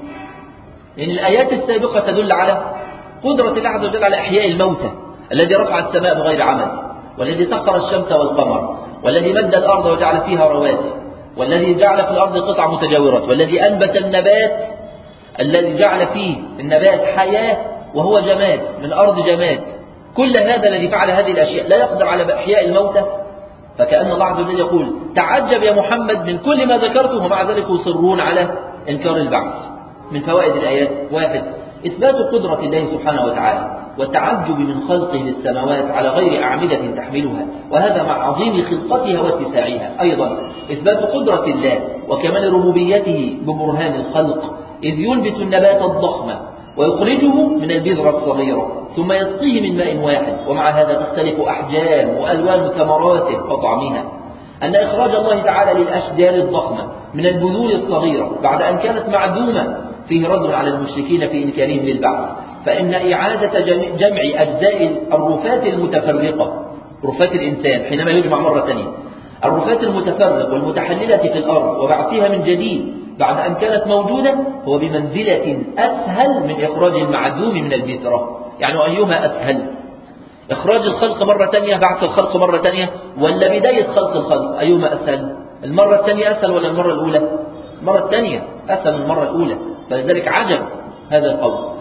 [SPEAKER 1] لأن الآيات السابقة تدل على قدرة الله عز وجل على إحياء الموتى، الذي رفع السماء بغير عمد، والذي سخر الشمس والقمر، والذي مد الأرض وجعل فيها رواسي، والذي جعل في الأرض قطع متجاورات، والذي أنبت النبات، الذي جعل فيه النبات حياة وهو جماد من أرض جماد. كل هذا الذي فعل هذه الأشياء لا يقدر على إحياء الموتى. فكأن الله عز وجل يقول: تعجب يا محمد من كل ما ذكرته، ومع ذلك يصرون على إنكار البعث. من فوائد الآيات: واحد، إثبات قدرة الله سبحانه وتعالى والتعجب من خلقه للسماوات على غير أعمدة تحملها، وهذا مع عظيم خلقتها واتساعها. أيضا إثبات قدرة الله وكمال ربوبيته ببرهان الخلق، إذ ينبت النبات الضخم ويخرجه من البذرة الصغيرة ثم يسقيه من ماء واحد، ومع هذا تختلف أحجام وألوان ثمراته وطعمها. أن إخراج الله تعالى للأشجار الضخمة من البذور الصغيرة بعد أن كانت معدومة فيه رد على المشركين في إنكارهم للبعث. فإن إعادة جمع أجزاء الرفات المتفرقة، رفات الإنسان حينما يجمع مرة ثانية، الرفات المتفرقة والمتحللة في الأرض وبعثها من جديد بعد أن كانت موجودة، هو بمنزلة أسهل من إخراج المعدوم من البذرة. يعني أيهما أسهل؟ إخراج الخلق مرة ثانية، بعث الخلق مرة ثانية، ولا بداية خلق الخلق؟ أيهما أسهل؟ المرة الثانية أسهل ولا المرة الأولى؟ المرة الثانية أسهل من المرة الأولى. فلذلك عجب هذا القول.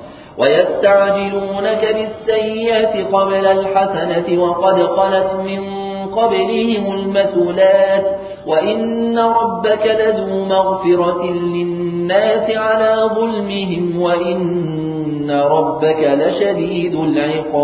[SPEAKER 1] ويستعجلونك بالسيئة قبل الحسنة وقد خلت من قبلهم المثلات وإن ربك لذو مغفرة للناس على ظلمهم وإن ربك لشديد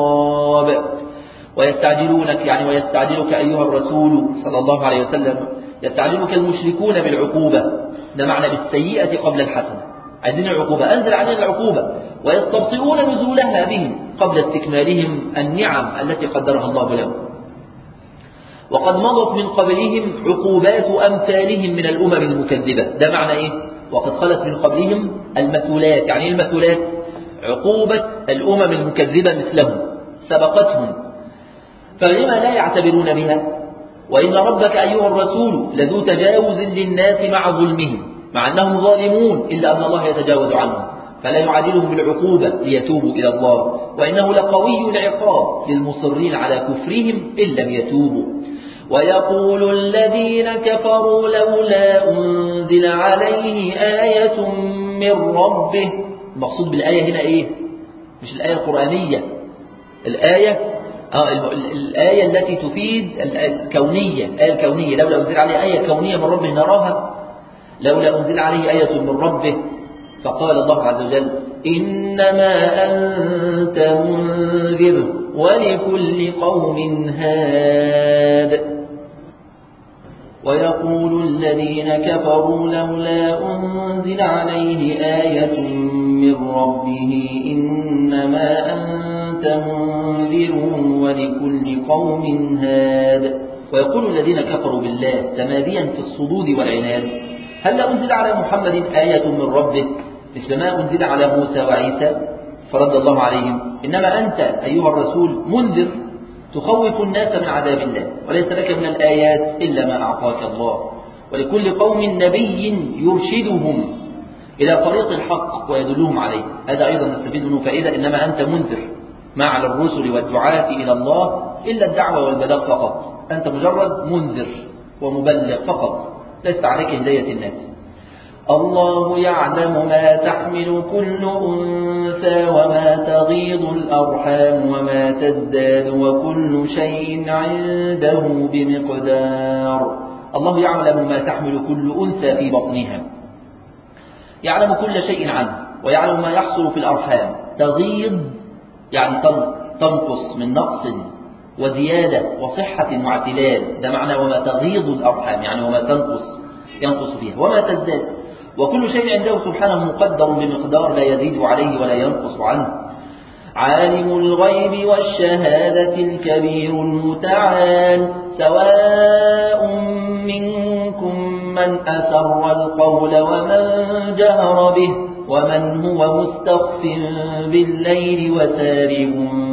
[SPEAKER 1] العقاب. ويستعجلونك يعني ويستعجلك أيها الرسول صلى الله عليه وسلم يستعجلك المشركون بالعقوبة، ده معنى بالسيئة قبل الحسنة، عايزين العقوبة، أنزل علينا العقوبة، ويستبطئون نزولها بهم قبل استكمالهم النعم التي قدرها الله لهم. وقد مضت من قبلهم عقوبات أمثالهم من الأمم المكذبة، ده معنى إيه؟ وقد خلت من قبلهم المثلات، يعني إيه المثلات؟ عقوبة الأمم المكذبة مثلهم سبقتهم، فلما لا يعتبرون بها؟ وإن ربك أيها الرسول لذو تجاوز للناس مع ظلمهم، مع أنهم ظالمون إلا أن الله يتجاوز عنهم فلا يعاجلهم بالعقوبة ليتوبوا إلى الله، وإنه لقوي العقاب للمصرين على كفرهم إن لم يتوبوا. ويقول الذين كفروا لولا أنزل عليه آية من ربه، المقصود بالآية هنا إيه؟ مش الآية القرآنية، الآية آه الآية التي تفيد الكونية، الآية الكونية، لولا أنزل عليه آية كونية من ربه نراها، لولا أنزل عليه آية من ربه. فقال الله عز وجل إنما أنت منذر ولكل قوم هاد. ويقول الذين كفروا لولا أنزل عليه آية من ربه إنما أنت منذر ولكل قوم هاد. ويقول الذين كفروا بالله تماديا في الصدود والعناد هل أنزل على محمد آية من ربه مثل ما أنزل على موسى وعيسى؟ فرد الله عليهم إنما أنت أيها الرسول منذر تخوف الناس من عذاب الله، وليس لك من الآيات إلا ما أعطاك الله، ولكل قوم نبي يرشدهم إلى طريق الحق ويدلهم عليه. هذا أيضا نستفيد منه فائدة، إنما أنت منذر، ما على الرسل والدعاة إلى الله إلا الدعوة والبلاغ فقط، أنت مجرد منذر ومبلغ فقط، لست عليك هداية الناس. الله يعلم ما تحمل كل أنثى وما تغيض الأرحام وما تزداد وكل شيء عنده بمقدار. الله يعلم ما تحمل كل أنثى في بطنها، يعلم كل شيء عنه، ويعلم ما يحصل في الأرحام. تغيض يعني تنقص من نقص وزيادة وصحة واعتلال، ده معنى وما تغيض الأرحام، يعني وما تنقص ينقص فيها، وما تزداد، وكل شيء عنده سبحانه مقدر بمقدار لا يزيد عليه ولا ينقص عنه. عالم الغيب والشهادة الكبير المتعال، سواء منكم من أسر القول ومن جهر به ومن هو مستخف بالليل وسارب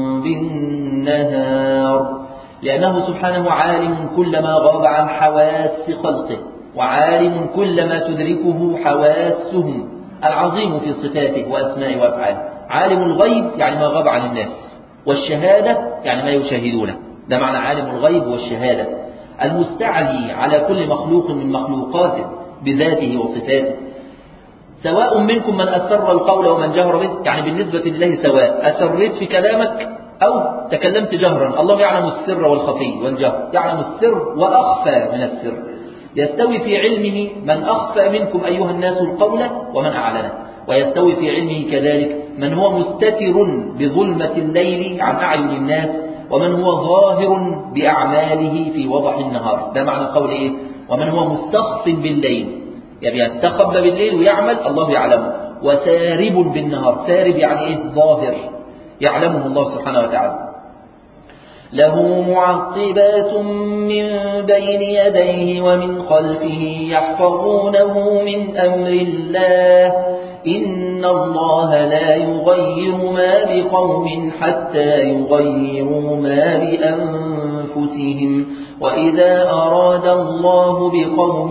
[SPEAKER 1] بالنهار، لأنه سبحانه عالم كل ما غاب عن حواس خلقه، وعالم كل ما تدركه حواسهم العظيم في صفاته وأسمائه وأفعاله. عالم الغيب يعني ما غاب عن الناس، والشهادة يعني ما يشاهدونه، ده معنى عالم الغيب والشهادة، المستعلي على كل مخلوق من مخلوقاته بذاته وصفاته. سواء منكم من أسر القول ومن جهر به، يعني بالنسبة لله سواء، أسريت في كلامك أو تكلمت جهرا، الله يعلم السر والخفي والجهر، يعلم السر وأخفى من السر. يستوي في علمه من أخفى منكم أيها الناس القول ومن أعلنه، ويستوي في علمه كذلك من هو مستتر بظلمة الليل عن أعين الناس ومن هو ظاهر بأعماله في وضح النهار. ده معنى قول إيه؟ ومن هو مستخف بالليل، يعني يستخب بالليل ويعمل، الله يعلمه، وسارب بالنهار، سارب يعني إيه؟ ظاهر، يعلمه الله سبحانه وتعالى. له معقبات من بين يديه ومن خلفه يحفظونه من أمر الله، إن الله لا يغير ما بقوم حتى يغيروا ما بأنفسهم، وإذا أراد الله بقوم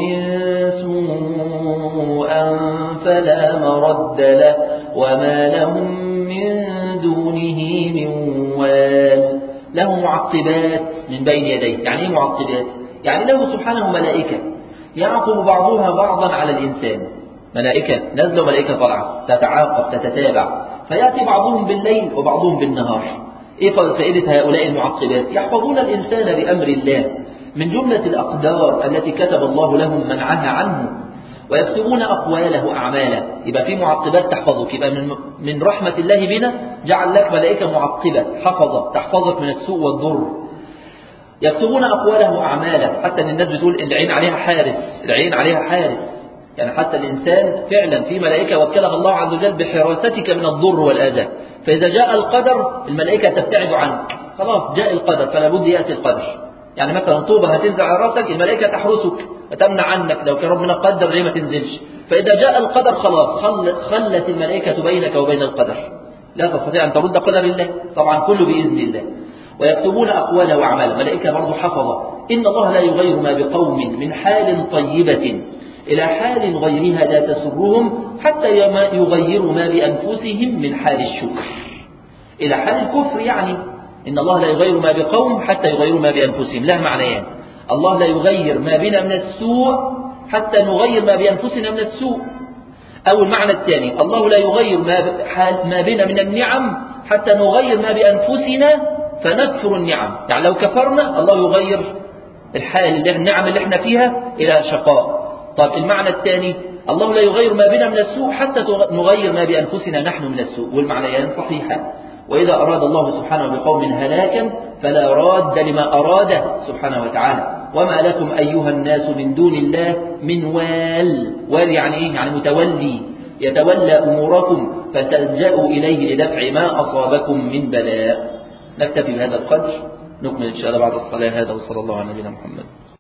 [SPEAKER 1] سوءا فلا مرد له وما لهم من دونه من وال. له معقبات من بين يديه، يعني ايه معقبات؟ يعني له سبحانه ملائكة يعقب بعضها بعضا على الإنسان، ملائكة نزل وملائكة طلعة تتعاقب تتتابع، فيأتي بعضهم بالليل وبعضهم بالنهار. ايه فائدة هؤلاء المعقبات؟ يحفظون الإنسان بأمر الله من جملة الأقدار التي كتب الله لهم منعها عنه، ويكتبون أقواله وأعماله. يبقى في معقبات تحفظك، يبقى من, من رحمة الله بنا جعل لك ملائكة معقبة حفظة تحفظك من السوء والضر. يكتبون أقواله وأعماله، حتى أن الناس بتقول العين عليها حارس، العين عليها حارس، يعني حتى الإنسان فعلا في ملائكة وكلها الله عز وجل بحراستك من الضر والأذى، فإذا جاء القدر الملائكة تبتعد عنك، خلاص جاء القدر فلا بد يأتي القدر. يعني مثلا طوبة هتنزل على راسك الملائكة تحرسك وتمنع عنك، لو كان ربنا قدر ليه ما تنزلش، فإذا جاء القدر خلاص خلت الملائكة بينك وبين القدر، لا تستطيع أن ترد قدر الله، طبعا كله بإذن الله. ويكتبون أقواله وأعماله، ملائكة برضو حفظة. إن الله لا يغير ما بقوم من حال طيبة إلى حال غيرها لا تسرهم حتى يغيروا ما بأنفسهم من حال الشكر إلى حال الكفر. يعني إن الله لا يغير ما بقوم حتى يغيروا ما بأنفسهم، له معنيان: الله لا يغير ما بنا من السوء حتى نغير ما بأنفسنا من السوء، أو المعنى الثاني: الله لا يغير ما بنا من النعم حتى نغير ما بأنفسنا فنكفر النعم. يعني لو كفرنا الله يغير الحال النعم اللي احنا فيها إلى شقاء. طيب المعنى الثاني: الله لا يغير ما بنا من السوء حتى نغير ما بأنفسنا نحن من السوء، والمعنيان صحيحان. وإذا أراد الله سبحانه بقوم هلاكا فلا راد لما أراده سبحانه وتعالى. وما لكم أيها الناس من دون الله من وال، وال يعني إيه؟ يعني متولي يتولى أموركم فتلجأوا إليه لدفع ما أصابكم من بلاء. نكتفي بهذا القدر، نكمل إن شاء الله بعد الصلاة. هذا وصلى الله على نبينا محمد.